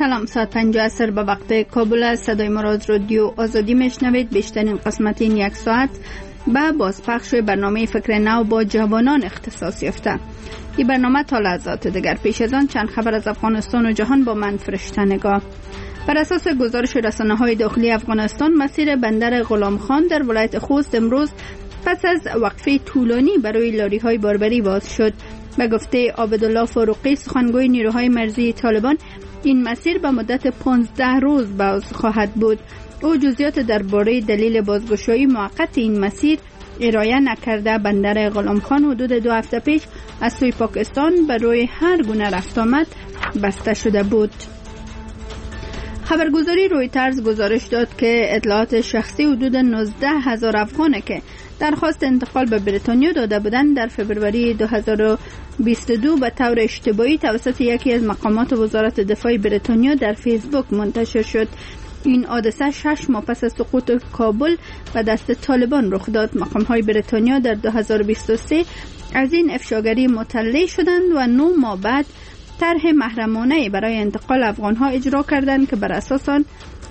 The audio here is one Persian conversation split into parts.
سلام، ساعت 5 عصر به وقت کابل است. صدای ما را از رادیو آزادی میشنوید. بیشترین قسمت این یک ساعت به بازپخش برنامه فکر نو با جوانان اختصاص یافته. این برنامه تا لحظات دیگر. پیش از آن چند خبر از افغانستان و جهان با من فرشته نگاه. بر اساس گزارش رسانه‌های داخلی افغانستان، مسیر بندر غلام خان در ولایت خوست امروز پس از وقفه طولانی برای لاری‌های باربری باز شد. به گفته عابدالله فاروقی، سخنگوی نیروهای مرزی طالبان، این مسیر به مدت 15 روز باز خواهد بود. او جزئیات درباره دلیل بازگشایی موقت این مسیر ارائه نکرده. بندر غلام خان حدود 2 هفته پیش از سوی پاکستان برای هر گونه رفت آمد بسته شده بود. خبرگزاری رویترز گزارش داد که اطلاعات شخصی حدود 19,000 افغانه که درخواست انتقال به بریتانیا داده بودند در فبروری 2022 به طور اشتباهی توسط یکی از مقامات وزارت دفاع بریتانیا در فیسبوک منتشر شد. این حادثه 6 ماه پس از سقوط کابل به دست طالبان رخ داد. مقام‌های بریتانیا در 2023 از این افشاگری مطلع شدند و 9 ماه بعد طرح محرمانه برای انتقال افغان‌ها اجرا کردند که بر اساس آن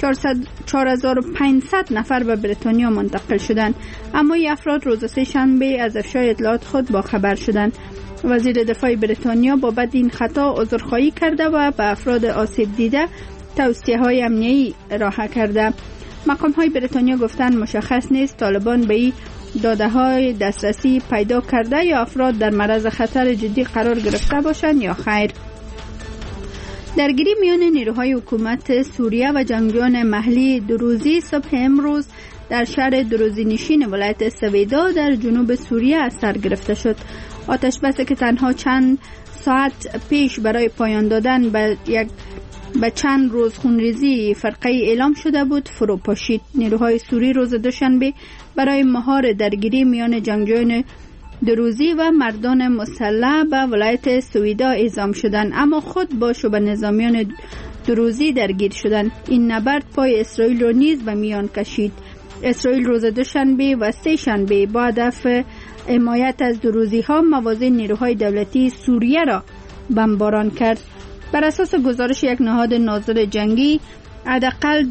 4500 نفر به بریتانیا منتقل شدند. اما این افراد روز سه‌شنبه از افشای اطلاعات خود باخبر شدند. وزیر دفاع بریتانیا بابت این خطا عذرخواهی کرده و به افراد آسیب دیده توصیه‌های امنیتی ارائه کرده. مقام‌های بریتانیا گفتند مشخص نیست طالبان به این داده‌های دسترسی پیدا کرده یا افراد در معرض خطر جدی قرار گرفته باشند یا خیر. درگیری میان نیروهای حکومت سوریه و جنگجویان محلی دروزی صبح امروز در شهر دروزی نشین ولایت سویدا در جنوب سوریه از سر گرفته شد. آتش بسی که تنها چند ساعت پیش برای پایان دادن به چند روز خونریزی فرقه‌ای اعلام شده بود فرو پاشید. نیروهای سوری روز دوشنبه برای مهار درگیری میان جنگجویان دروزی و مردان مسلح به ولایت سویدا اعزام شدند، اما خود با شبه نظامیان دروزی درگیر شدند. این نبرد پای اسرائیل را نیز به میان کشید. اسرائیل روز دوشنبه و سه شنبه با هدف حمایت از دروزی ها مواضع نیروهای دولتی سوریه را بمباران کرد. بر اساس گزارش یک نهاد ناظر جنگی، حداقل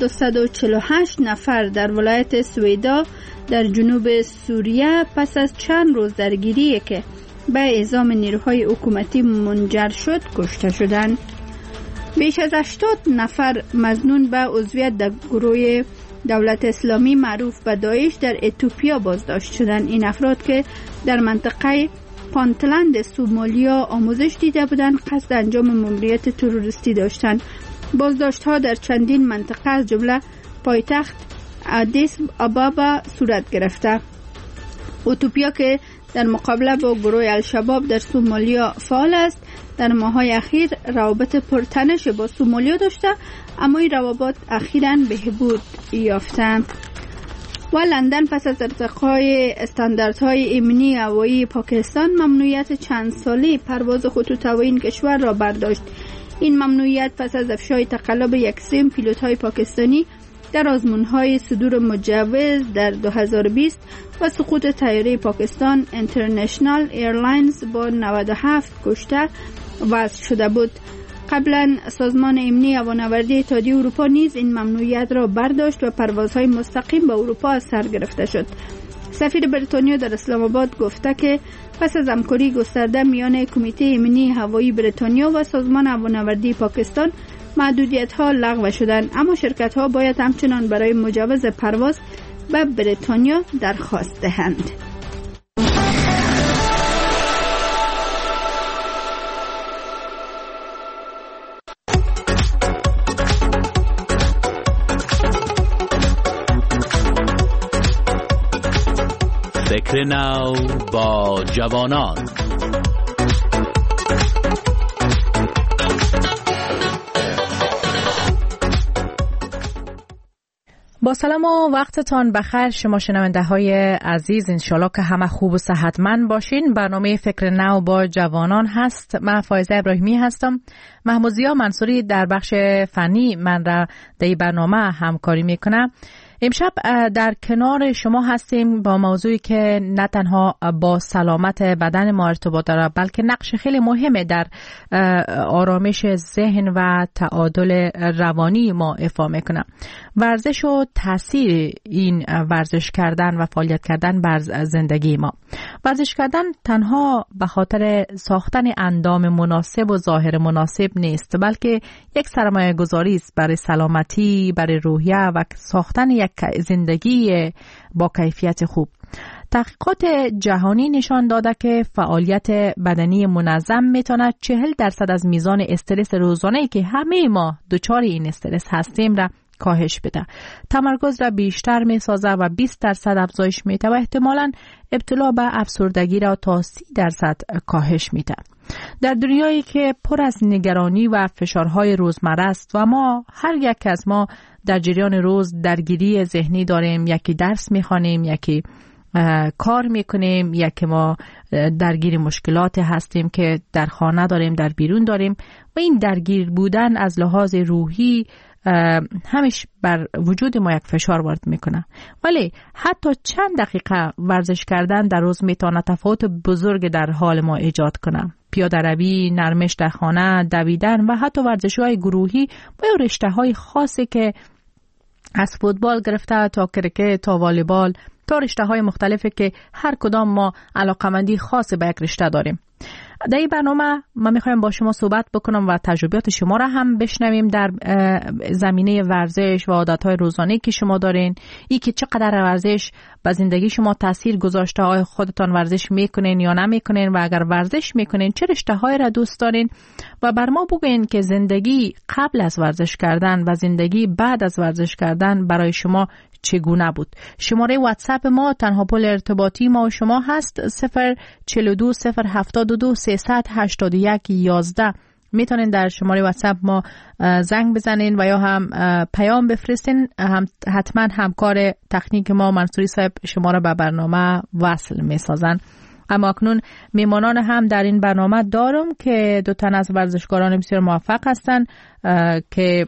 248 نفر در ولایت سویدا در جنوب سوریه پس از چند روز درگیری که به اعزام نیروهای حکومتی منجر شد کشته شدند. بیش از 80 نفر مظنون به عضویت در گروه دولت اسلامی معروف به داعش در اتیوپیا بازداشت شدند. این افراد که در منطقه پانتلند سومالیا آموزش دیده بودند قصد انجام ماموریت تروریستی داشتند. بازداشت‌ها در چندین منطقه از جمله پایتخت آدیس آبابا صورت گرفته. اتیوپیا که در مقابله با گروه الشباب در سومالیا فعال است، در ماه‌های اخیر روابط پرتنش با سومالیا داشته، اما این روابط اخیراً بهبود یافتند. و لندن پس از ارتقای استانداردهای امنی هوایی پاکستان ممنوعیت چند ساله پرواز خطوط هوایی این کشور را برداشت. این ممنوعیت پس از افشای تقلب 1/3 پیلوت‌های پاکستانی در آزمون‌های صدور مجوز در 2020 و سقوط طیاره پاکستان اینترنشنال ایرلاینز با 97 کشته وضع شده بود. قبلا سازمان امنی هوانوردی اتحادیه اروپا نیز این ممنوعیت را برداشت و پروازهای مستقیم به اروپا از سر گرفته شد. سفیر بریتانیا در اسلام آباد گفته که پس از همکاری گسترده میان کمیته امنی هوایی بریتانیا و سازمان هوانوردی پاکستان محدودیت‌ها لغو شدند، اما شرکت‌ها باید همچنان برای مجوز پرواز به بریتانیا درخواست دهند. فکر نو با جوانان. با سلام و وقتتان بخیر شما شنونده های عزیز، انشالله که همه خوب و صحتمند باشین. برنامه فکر نو با جوانان هست. من فایزه ابراهیمی هستم. محمود ضیا منصوری در بخش فنی من را در برنامه همکاری میکنه. امشب در کنار شما هستیم با موضوعی که نه تنها با سلامت بدن ما ارتباط داره بلکه نقش خیلی مهمه در آرامش ذهن و تعادل روانی ما ایفا میکنه. ورزش و تاثیر این ورزش کردن و فعالیت کردن بر زندگی ما. ورزش کردن تنها به خاطر ساختن اندام مناسب و ظاهر مناسب نیست بلکه یک سرمایه گذاری است برای سلامتی، برای روحیه و ساختن یک زندگی با کیفیت خوب. تحقیقات جهانی نشان داده که فعالیت بدنی منظم میتواند 40% از میزان استرس روزانه‌ای که همه ما دچار این استرس هستیم را کاهش بده. تمرکز را بیشتر میسازه و 20% افزایش میده و احتمالاً ابتلا به افسردگی را تا 30% کاهش میده. در دنیایی که پر از نگرانی و فشارهای روزمره است و ما هر یک از ما در جریان روز درگیری ذهنی داریم، یکی درس میخوانیم، یکی کار میکنیم، یکی ما درگیر مشکلات هستیم که در خانه داریم، در بیرون داریم و این درگیر بودن از لحاظ روحی همیشه بر وجود ما یک فشار وارد میکنه. ولی حتی چند دقیقه ورزش کردن در روز میتونه تفاوت بزرگ در حال ما ایجاد کنه. پیاده روی، نرمش در خانه، دویدن و حتی ورزش‌های گروهی و یا رشته‌های خاصی که از فوتبال گرفته تا کرکت تا والیبال تا رشته‌های مختلفی که هر کدام ما علاقمندی خاص به یک رشته داریم. در این برنامه من میخوایم با شما صحبت بکنم و تجربیات شما را هم بشنویم در زمینه ورزش و عادتهای روزانه‌ای که شما دارین، ای که چقدر ورزش به زندگی شما تاثیر گذاشته، آیا خودتان ورزش میکنین یا نمیکنین و اگر ورزش میکنین چه رشته‌های را دوست دارین و بر ما بگوین که زندگی قبل از ورزش کردن و زندگی بعد از ورزش کردن برای شما چگونه بود. شماره واتساپ ما تنها پل ارتباطی ما و شما هست 042 072 381 11. میتونین در شماره واتساپ ما زنگ بزنین و یا هم پیام بفرستین. حتما همکار تکنیک ما منصوری صاحب شما را به برنامه وصل میسازن. اما اکنون میمانان هم در این برنامه دارم که دو تن از ورزشکاران بسیار موفق هستند که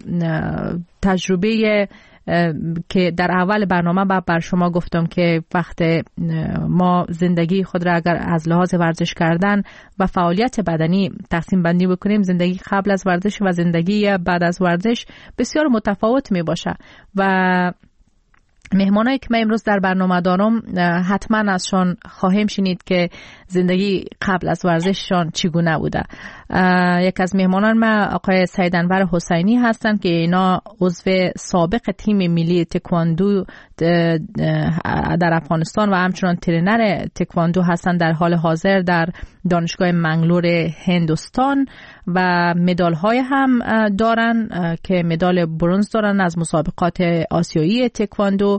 تجربه که در اول برنامه بر شما گفتم که وقت ما زندگی خود را اگر از لحاظ ورزش کردن و فعالیت بدنی تقسیم بندی بکنیم، زندگی قبل از ورزش و زندگی بعد از ورزش بسیار متفاوت می باشه و مهمانایی که من امروز در برنامه دارم حتما ازشان خواهیم شنید که زندگی قبل از ورزششان چگونه بوده. یک از مهمانان ما آقای سید انور حسینی هستند که اینا عضو سابق تیم ملی تکواندو در افغانستان و همچنان ترینر تکواندو هستند در حال حاضر در دانشگاه منگلور هندوستان و مدال های هم دارن که مدال برنز دارن از مسابقات آسیایی تکواندو،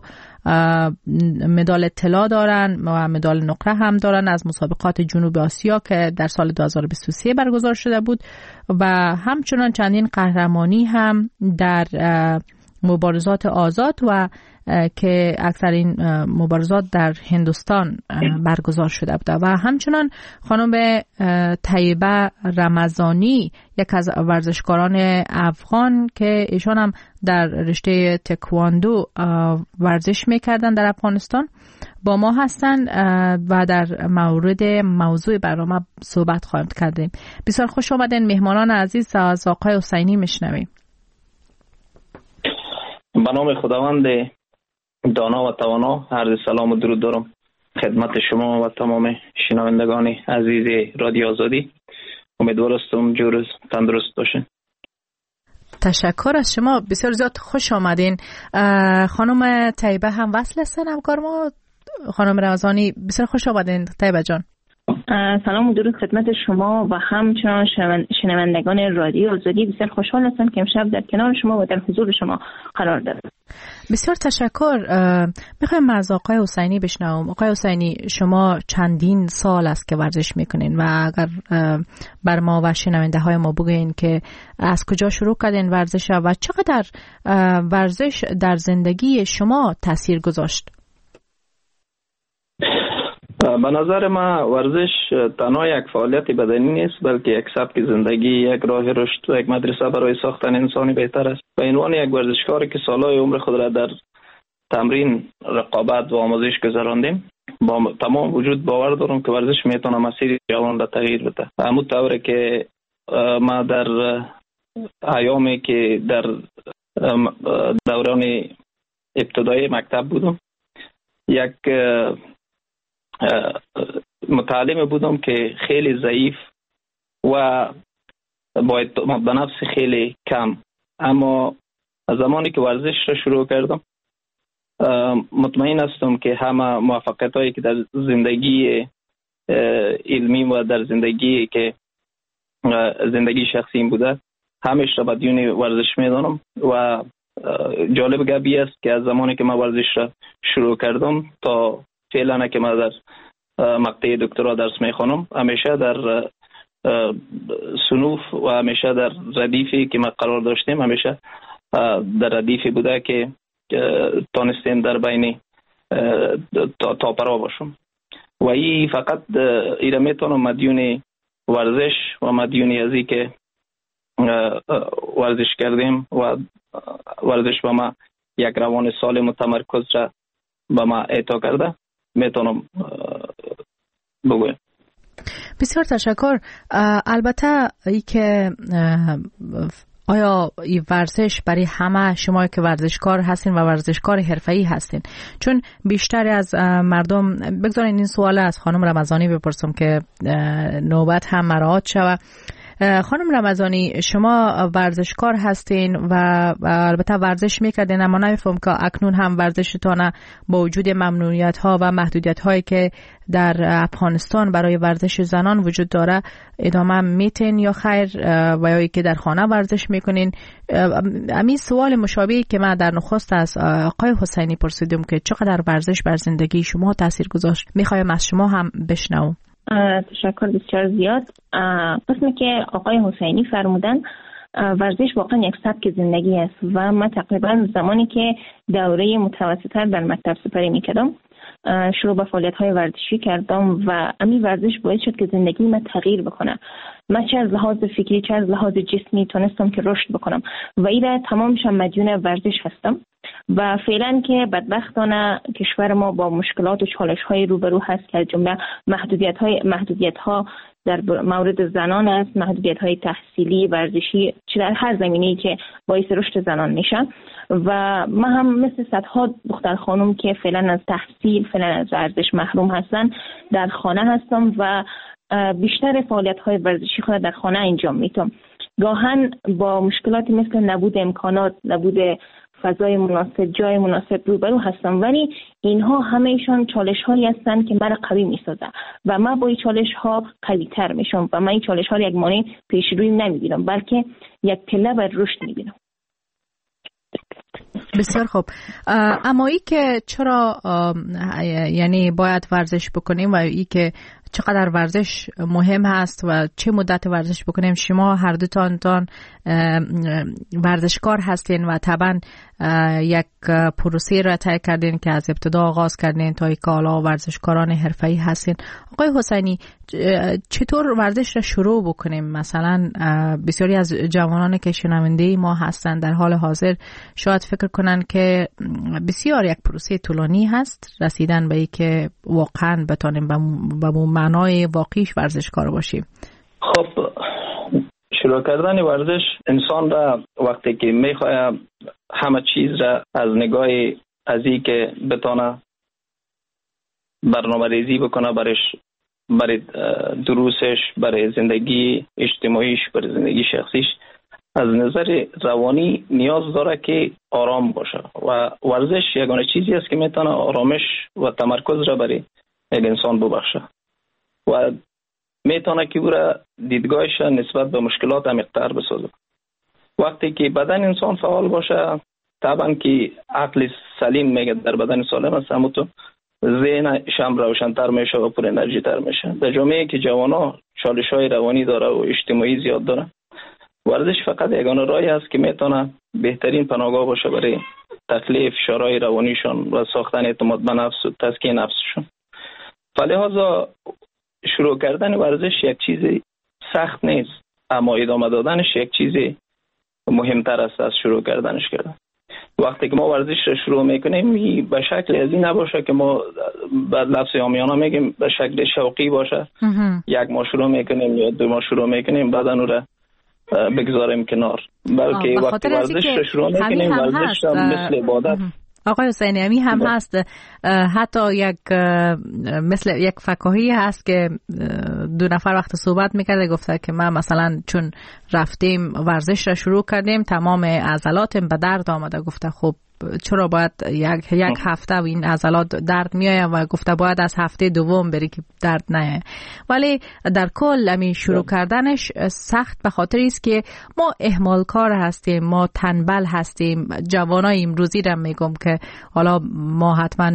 مدال طلا دارن و مدال نقره هم دارن از مسابقات جنوب آسیا که در سال 2023 برگزار شده بود و همچنان چندین قهرمانی هم در مبارزات آزاد و که اکثر این مبارزات در هندوستان برگزار شده بود و همچنان خانم طیبه رمضانی یک از ورزشکاران افغان که ایشان هم در رشته تکواندو ورزش میکردن در افغانستان با ما هستن و در مورد موضوع برنامه صحبت خواهیم کردیم. بسیار خوش آمدین مهمانان عزیز. از آقای حسینی میشنویم. به نام خداوند دانا و توانا عرض سلام و درود دارم خدمت شما و تمام شنوندگان عزیز رادیو آزادی. امیدوارم جور تندرست باشین. تشکر از شما، بسیار زیاد خوش آمدین. خانم طیبه هم وصل هستن همکار ما. خانم رمضانی بسیار خوش آمدین. طیبه جان سلام و درود خدمت شما و همچنان شنوندگان رادیو آزادی. بسیار خوشحال هستم که امشب در کنار شما و در حضور شما قرار دارم. بسیار تشکر. میخوایم از آقای حسینی بشنوم. آقای حسینی شما چندین سال است که ورزش میکنین و اگر بر ما و شنونده های ما بگوین که از کجا شروع کردین ورزش و چقدر ورزش در زندگی شما تاثیر گذاشت؟ به نظر من ورزش تنها یک فعالیت بدنی نیست بلکه یک سبک زندگی، یک راه رشد و یک مدرسه برای ساختن انسانی بهتر است. به عنوان یک ورزشکار که سالهای عمر خود را در تمرین، رقابت و آموزش گذراندیم. با تمام وجود باور دارم که ورزش میتونه مسیر جوان را تغییر بده. همون طوره که ما در ایامی که در دوران ابتدایی مکتب بودم، یک متعلم بودم که خیلی ضعیف و با اعتماد به نفس خیلی کم، اما زمانی که ورزش را شروع کردم مطمئن هستم که همه موفقیت هایی که در زندگی علمی و در زندگی شخصی بوده همیشه را بدون ورزش میدانم. و جالب گپی است که از زمانی که من ورزش را شروع کردم تا فعلا که من در مقطع دکترا درس میخوانم، همیشه در صنوف و همیشه در ردیفی که ما قرار داشتیم، همیشه در ردیفی بوده که تانستیم در بین تاپرا باشم. و این فقط ایره میتونم مدیون ورزش و مدیون ازی که ورزش کردیم و ورزش به ما یک روان سالم و تمرکز را به ما اعطا کرده میتونم بگویم. بسیار تشکر. البته ای که آیا این ورزش برای همه شما که ورزشکار هستین و ورزشکار حرفه‌ای هستین؟ چون بیشتر از مردم، بگذارین این سوال از خانم رمضانی بپرسم که نوبت هم مراعات شود. خانم رمضانی، شما ورزشکار هستین و البته ورزش میکردین، اما نمیفهم که اکنون هم ورزشتان با وجود ممنوعیت ها و محدودیت هایی که در افغانستان برای ورزش زنان وجود داره ادامه میتین یا خیر، و یا که در خانه ورزش میکنین؟ همین سوال مشابهی که من در نخست از آقای حسینی پرسیدم که چقدر ورزش بر زندگی شما تاثیر گذاشت، میخوایم از شما هم بشنوم. تشکر بسیار زیاد. قسمی که آقای حسینی فرمودن، ورزش واقعا یک سبک زندگی است و من تقریبا زمانی که دوره متوسطه در مکتب سپری میکردم شروع به فعالیت‌های ورزشی کردم و همین ورزش باعث شد که زندگی من تغییر بکنه. من چه از لحاظ فکری چه از لحاظ جسمی تونستم که رشد بکنم و ایره تمامش مدیون ورزش هستم. و فعلا که بدبختانه کشور ما با مشکلات و چالش‌های روبرو هست که از جمله محدودیت‌ها در مورد زنان است، محدودیت‌های تحصیلی، ورزشی، چه در هر زمینه‌ای که باعث رشد زنان میشن. و من هم مثل صدها دختر خانم که فعلا از تحصیل، فعلا از ورزش محروم هستن، در خانه هستم و بیشتر فعالیت‌های ورزشی خود در خانه انجام میدم. گاهن با مشکلاتی مثل نبود امکانات، نبود فضای مناسب، جای مناسب روبرو هستم، ولی اینها همه‌شان چالش‌هایی هستند که مرا قوی می‌سازه و من با این چالش‌ها قوی‌تر میشم و من این چالش‌ها را یک مانع پیشروی نمی‌بینم، بلکه یک پله بر رشد می‌بینم. بسیار خوب. اما ای که چرا یعنی باید ورزش بکنیم و ای که چقدر ورزش مهم هست و چه مدت ورزش بکنیم، شما هر دوتان ورزشکار هستین و طبعا یک پروسه را طی کردین که از ابتدا آغاز کردین تا که حالا ورزشکاران حرفه‌ای هستین. آقای حسینی، چطور ورزش را شروع بکنیم؟ مثلا بسیاری از جوانانی که شنونده ما هستن در حال حاضر شاید فکر کنن که بسیار یک پروسه طولانی هست رسیدن به ای که واقعا بتونیم به معنای واقعیش ورزشکار باشیم. خب، شروع کردن ورزش انسان را وقتی که میخواد همه چیز را از نگاه از این که بتونه برنامه ریزی بکنه برای دروسش، برای زندگی اجتماعیش، برای زندگی شخصیش، از نظر روانی نیاز داره که آرام باشه و ورزش یگانه چیزی است که میتونه آرامش و تمرکز را برای یک انسان ببخشه و میتونه که او را دیدگاهش نسبت به مشکلات عمیق‌تر بسازه. وقتی که بدن انسان فعال باشه، طبعا که عقل سلیم میگه در بدن سالم است، اما تو ذهنش هم روشن‌تر میشه و پر انرژی تر میشه. در جامعه که جوانا چالش‌های روانی داره و اجتماعی زیاد داره، ورزش فقط یگانه راهی است که میتونه بهترین پناهگاه باشه برای تخلیه فشارهای روانیشون و ساختن اعتماد به نفس و تزکیه نفسشون. فلذا شروع کردن ورزش یک چیز سخت نیست، اما ادامه دادنش یک چیز مهمتر است از شروع کردنش کردن. وقتی که ما ورزش رو شروع میکنیم به شکل از این نباشه که ما به لفظ عامیانه میگیم به شکل شوقی باشه. یک ما شروع میکنیم یا دو ما شروع میکنیم بعد اون رو بگذاریم کنار، بلکه وقتی ورزش رو شروع میکنیم ورزش مثل عبادت. آقای حسینی همی هم هست، حتی مثل یک فکاهی هست که دو نفر وقت صحبت میکرده گفته که من مثلا چون رفتیم ورزش را شروع کردیم تمام عضلاتم به درد آمده. گفته خب چرا باید یک هفته و این عضلات درد میآید و گفته باید از هفته دوم بری که درد نیاید. ولی در کل همین شروع کردنش سخت به خاطر است که ما اهمال کار هستیم، ما تنبل هستیم. جوانای امروزی را میگم که حالا ما حتما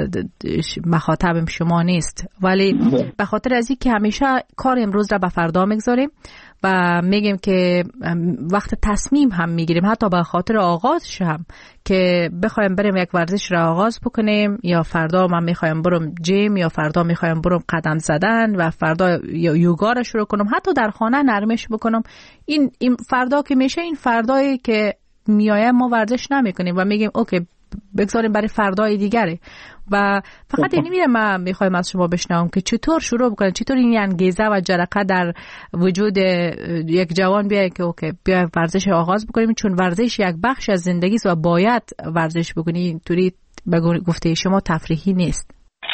مخاطبم شما نیست، ولی به خاطر از این که همیشه کار امروز را به فردا میگذاریم و میگیم که وقت تصمیم هم میگیریم حتی به خاطر آغازش هم که بخوایم بریم یک ورزش را آغاز بکنیم، یا فردا من میخوایم برم جیم، یا فردا میخوایم برم قدم زدن و فردا یوگا را شروع کنم، حتی در خانه نرمش بکنم. این فردا که میشه این فردایی که میایم ما ورزش نمیکنیم و میگیم اوکی بگذاریم برای فردای دیگره. و فقط اینی میره من میخوایم از شما بشنوم که چطور شروع بکنن، چطور این انگیزه و جرقه در وجود یک جوان بیاید که اوکی بیا ورزش آغاز بکنیم، چون ورزش یک بخش از زندگی است و باید ورزش بکنی. اینطوری گفته شما تفریحی نیست.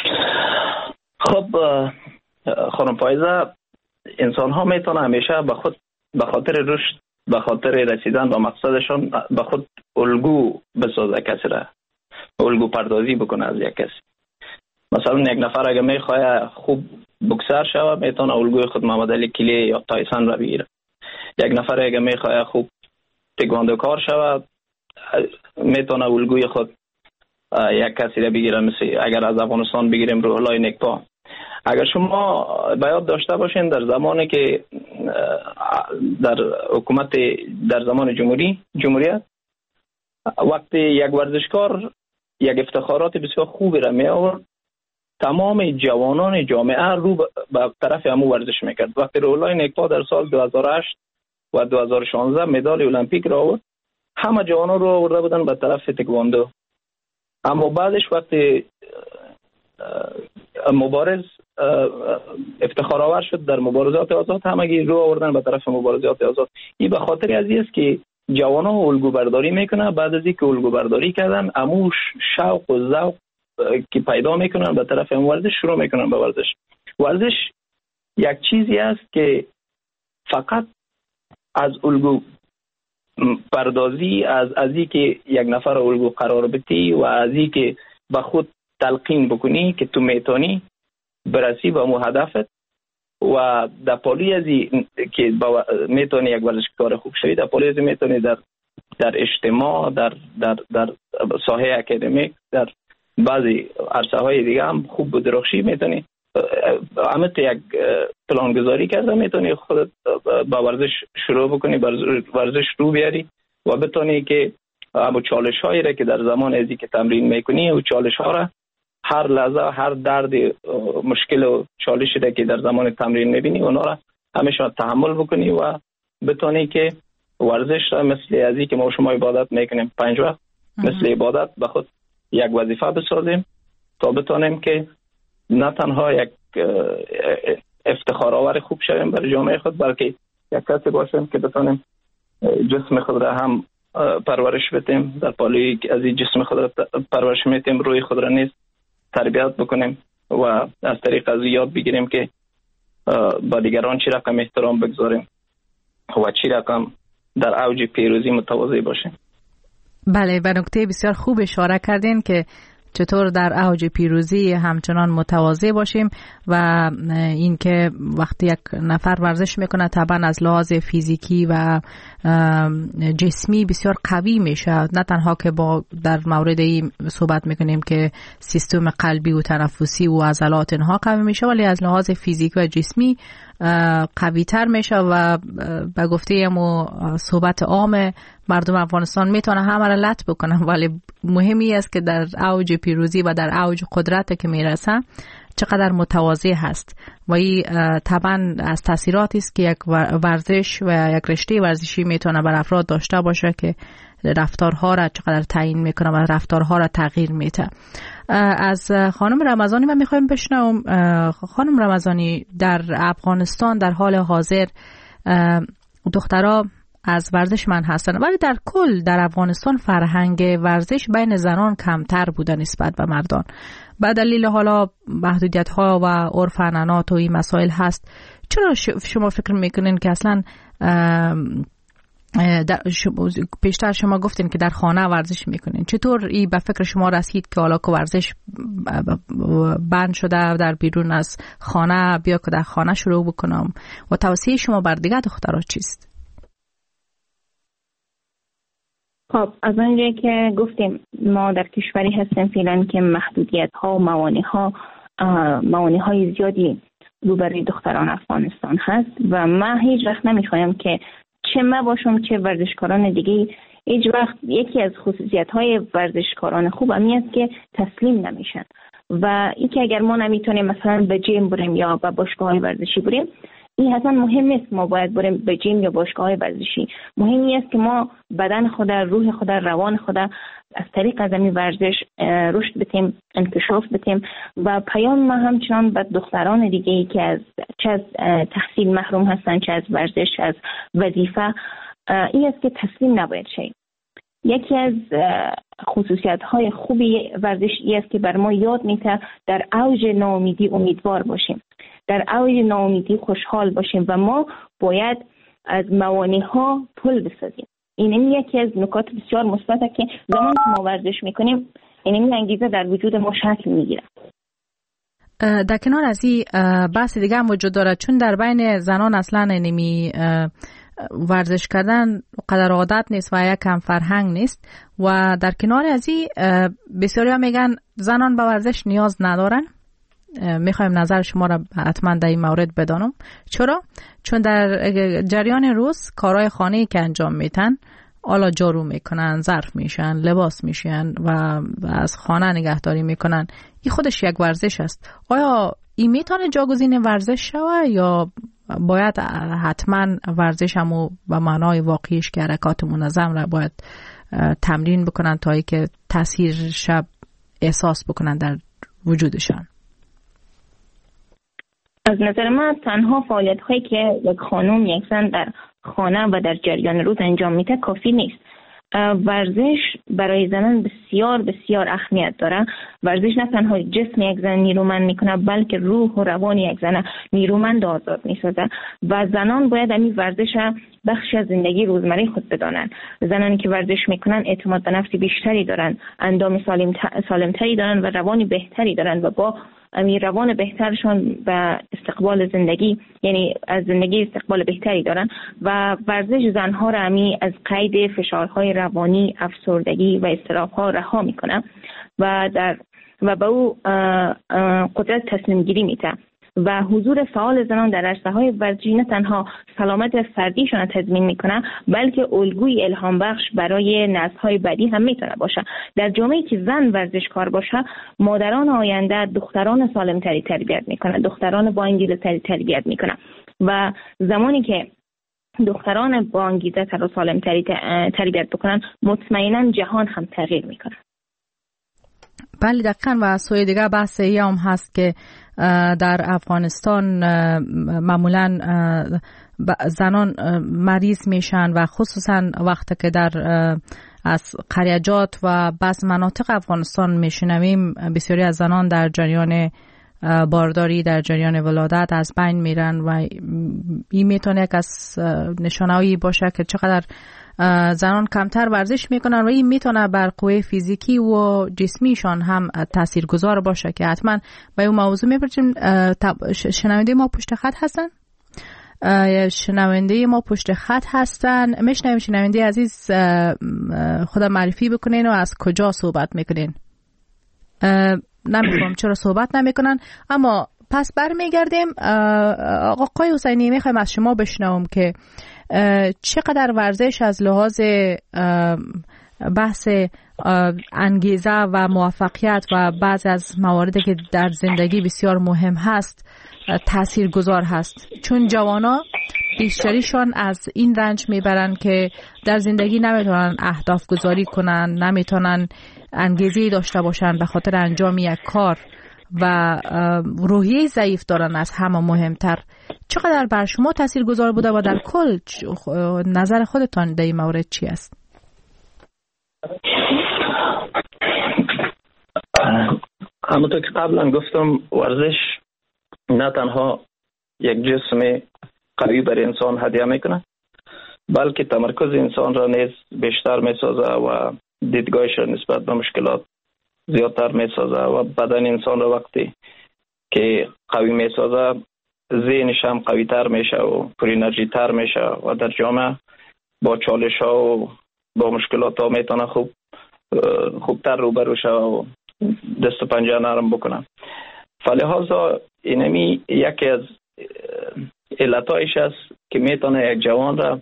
خب خانم فایزه، انسان ها میتونه همیشه به خاطر رشد، به خاطر رسیدن به مقصدشان به خود الگو بسازه، کسی را الگو پردازی بکنه از یک کسی. مثلا یک نفر اگه میخواه خوب بوکسر شود میتونه الگوی خود محمد علی کلی یا تایسون را بگیره. یک نفر اگه میخواه خوب تکواندوکار شود میتونه الگوی خود یک کسی را بگیره، مثل اگر از افغانستان بگیریم روح‌الله نگپا. اگر شما باید داشته باشین در زمانی که در حکومت در زمان جمهوریت وقتی یک ورزشکار یک افتخارات بسیار خوبی را می آورد، تمام جوانان جامعه رو به طرف همو ورزش میکرد. وقتی روح‌الله نگپا در سال 2008 و 2016 مدال المپیک را آورد، همه جوانان رو آورده بودن به طرف تکواندو. اما بعدش وقتی مبارز افتخار آور شد در مبارزات آزاد، همگی رو آوردن به طرف مبارزات آزاد. این به خاطر از است که جوانان الگو برداری میکنن، بعد از اینکه الگو برداری کردن امو شوق و ذوق که پیدا میکنن به طرف ورزش شروع میکنن به ورزش. ورزش یک چیزی است که فقط از الگو پردازی، از اینکه یک نفر الگو قرار بدی و از اینکه به خود تلقین بکنی که تو میتونی برسی به مو هدفت و در پالی ازی که میتونی یک ورزشکار خوب شوی، در پالی ازی میتونی در اجتماع، در ساحه اکادمیک، در بعضی عرصه های دیگه هم خوب بدرخشی میتونی همه یک پلانگذاری کرده، میتونی خودت با ورزش شروع بکنی، ورزش رو بیاری و بتونی که همون چالش هایی را که در زمان ازی که تمرین میکنی و چالش ها را هر لحظه هر درد مشکل و چالشی را که در زمان تمرین میبینی اونا را همیشه تحمل بکنی و بتونی که ورزش را مثل ازی که ما شما عبادت میکنیم 5 وقت مثل عبادت به خود یک وظیفه بسازیم تا بتونیم که نه تنها یک افتخار آور خوب شویم برای جامعه خود، بلکه یک کسی باشیم که بتونیم جسم خود را هم پرورش بدیم، در پالی از این جسم خود را پرورش میدیم روی خود را نیز تربیت بکنیم و از طریق از یاد بگیریم که با دیگران چی رقم احترام بگذاریم و چی رقم در اوج پیروزی متواضع باشیم. بله، به نکته بسیار خوب اشاره کردین که چطور در اوج پیروزی همچنان متواضع باشیم و اینکه وقتی یک نفر ورزش میکنه طبعا از لحاظ فیزیکی و جسمی بسیار قوی میشه، نه تنها که با در مورد این صحبت میکنیم که سیستم قلبی و تنفسی و عضلات اینها قوی میشه، ولی از لحاظ فیزیکی و جسمی قوی تر میشه و به گفته صحبت عام مردم افغانستان میتونه همه را لط بکنن، ولی مهمی است که در اوج پیروزی و در اوج قدرت که میرسه چقدر متواضع هست و این طبعا از تاثیراتی است که یک ورزش و یک رشته ورزشی میتونه بر افراد داشته باشه که رفتارها را چقدر تعیین میکنه و رفتارها را تغییر میده. از خانم رمضانی من میخوایم بشنوم. خانم رمضانی، در افغانستان در حال حاضر دخترها از ورزش من هستن، ولی در کل در افغانستان فرهنگ ورزش بین زنان کمتر بوده نسبت به مردان. به دلیل حالا محدودیت ها و عرف عنعنات و این مسائل هست. چرا شما فکر میکنین که اصلا پیشتر شما گفتین که در خانه ورزش میکنین، چطور این به فکر شما رسید که حالا که ورزش بند شده در بیرون از خانه بیا که در خانه شروع بکنم و توصیه شما بر دیگر دخترها چیست؟ خب از اونجایی که گفتیم ما در کشوری هستیم فعلا که محدودیت ها و موانع های زیادی روبروی دختران افغانستان هست و من هیچ وقت نمیخوایم که چه ما باشم چه ورزشکاران دیگه، هیچ وقت یکی از خصوصیت های ورزشکاران خوب همی است که تسلیم نمیشن و این که اگر ما نمیتونیم مثلا به جیم بریم یا به باشگاه های ورزشی بریم، این اصلا مهم نیست ما باید بریم به جیم یا باشگاه های ورزشی. مهم است که ما بدن خود، روح خود، روان خود از طریق از این ورزش رشد بتیم، انکشاف بتیم و پیام ما همچنان به دختران دیگه ای که از چه از تحصیل محروم هستن، چه از ورزش، از وظیفه، این است که تسلیم نباید شیم. یکی از خصوصیت های خوبی ورزش این است که بر ما یاد میده در اوج ناامیدی امیدوار باشیم، در اوج ناامیدی خوشحال باشیم و ما باید از موانع ها پل بسازیم. این یکی از نکات بسیار مثبته که زمان که ما ورزش میکنیم این انگیزه در وجود ما شکل میگیره. در کنار از این بحث دیگه هم وجود داره، چون در بین زنان اصلا نمی ورزش کردن قدر عادت نیست و یک کم فرهنگ نیست و در کنار از این بسیاری ها میگن زنان به ورزش نیاز ندارن. میخوایم نظر شما را حتما در این مورد بدانم. چرا؟ چون در جریان روز کارهای خانه‌ای که انجام میتن، حالا جارو میکنن، ظرف میشن، لباس میشن و از خانه نگهداری میکنن، این خودش یک ورزش است. آیا این میتونه جاگزین ورزش شود یا باید حتما ورزش همو به معنای واقعیش که حرکات منظم را باید تمرین بکنن تا ای که تاثیر شب احساس بکنن در وجودشان؟ از نظر من تنها فعالیت هایی که یک خانم یک زن در خانه و در جریان روز انجام میده کافی نیست. ورزش برای زنان بسیار بسیار اهمیت داره. ورزش نه تنها جسم یک زن نیرومند میکنه بلکه روح و روان یک زن نیرومند آزاد میسازه و زنان باید این ورزش بخش از زندگی روزمره خود بدانند. زنانی که ورزش میکنن اعتماد به نفس بیشتری دارن، اندام سالمتری دارن و روانی بهتری دارن و با امی روان بهترشون به استقبال زندگی، یعنی از زندگی استقبال بهتری دارن و ورزش زنها را امی از قید فشارهای روانی، افسردگی و اضطراب‌ها رها میکنه و به او قدرت تصمیم گیری میده و حضور فعال زنان در عرصه‌های ورزشی نه تنها سلامت فردیشان را تضمین میکنه بلکه الگوی الهام بخش برای نسل‌های بعدی هم میتونه باشه. در جامعه‌ای که زن ورزشکار باشه، مادران آینده دختران سالمتری تربیت میکنه، دختران با انگیزه تری تربیت میکنه و زمانی که دختران با انگیزه تر و سالمتری تربیت بکنن، مطمئنا جهان هم تغییر میکنه. بله دقیقاً. و سوی دیگه بحث ای هم هست که در افغانستان معمولاً زنان مریض میشن و خصوصاً وقتی که در از قریجات و بعض مناطق افغانستان میشنویم بسیاری از زنان در جریان بارداری، در جریان ولادت از بین میرن و این میتونه یک از نشانه‌ای باشه که چقدر زنان کمتر ورزش میکنن و این میتونه بر قوه فیزیکی و جسمیشان هم تاثیرگذار باشه که حتما به اون موضوع میپرسیم. شنونده ما پشت خط هستن؟ شنونده ما پشت خط هستن. میشنویم شنونده عزیز، خدا معرفی بکنین و از کجا صحبت میکنین؟ نمیفهم چرا صحبت نمیکنن، اما پس برمیگردیم. آقای حسینی میخوایم از شما بشنوم که چقدر ورزش از لحاظ بحث انگیزه و موفقیت و بعض از مواردی که در زندگی بسیار مهم هست تاثیرگذار هست، چون جوانا بیشتریشان از این رنج میبرن که در زندگی نمیتونن اهداف گذاری کنن، نمیتونن انگیزه داشته باشن به خاطر انجام یک کار و روحیه ضعیف دارن. از همه مهمتر چقدر بر شما تاثیرگذار بوده و در کل نظر خودتان در این مورد چی است؟ همونطور که قبلا گفتم، ورزش نه تنها یک جسم قوی برای انسان هدیه میکنه، بلکه تمرکز انسان را نیز بیشتر میسازه و دیدگاهش را نسبت به مشکلات زیادتر میسازه و بدن انسان را وقتی که قوی میسازه ذهنش هم قوی تر میشه و پر انرژی تر میشه و در جامعه با چالش ها و با مشکلات ها میتونه خوبتر روبرو شه و دست و پنجه نرم بکنه. فلحاظا اینمی یکی از علتایش است که میتونه یک جوان را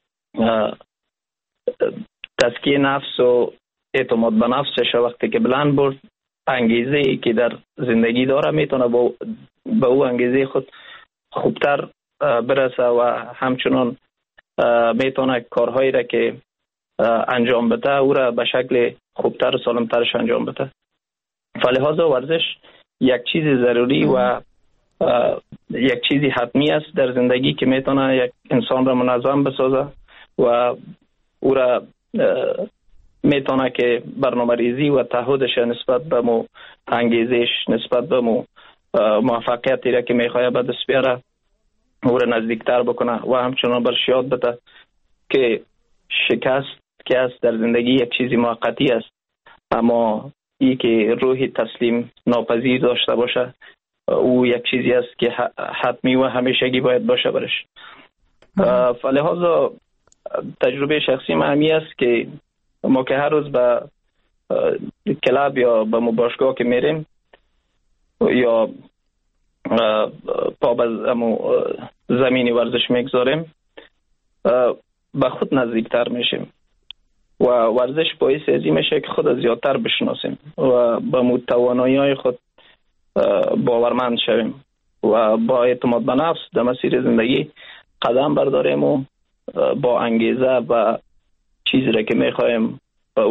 تزکیه نفس و اعتماد به نفسش وقتی که بلند برد، انگیزه ای که در زندگی داره میتونه با او انگیزه خود خوبتر برسه و همچنان میتونه کارهایی را که انجام بده او را به شکل خوبتر و سالمترش انجام بده. فلحاظا ورزش یک چیز ضروری و یک چیزی حتمی است در زندگی که میتونه یک انسان را منظم بسازه و او را میتونه که برنامه ریزی و تعهدش نسبت به مو انگیزش، نسبت به مو موفقیتی را که میخواه به دست بیاره او را نزدیکتر بکنه و همچنان برش یاد بده که شکست که است در زندگی یک چیزی موقتی است، اما ای که روح تسلیم ناپذیر داشته باشه او یک چیزی است که حتمی و همیشگی باید باشه برش. فلحاظا تجربه شخصی من همی است که ما که هر روز به کلاب یا به باشگاه که میریم یا پا به زمینی ورزش میگذاریم به خود نزدیکتر میشیم و ورزش باعث ازی میشه که خود زیادتر بشناسیم و به توانایی های خود باورمند شویم و با اعتماد به نفس در مسیر زندگی قدم برداریم و با انگیزه و چیزی را که میخوایم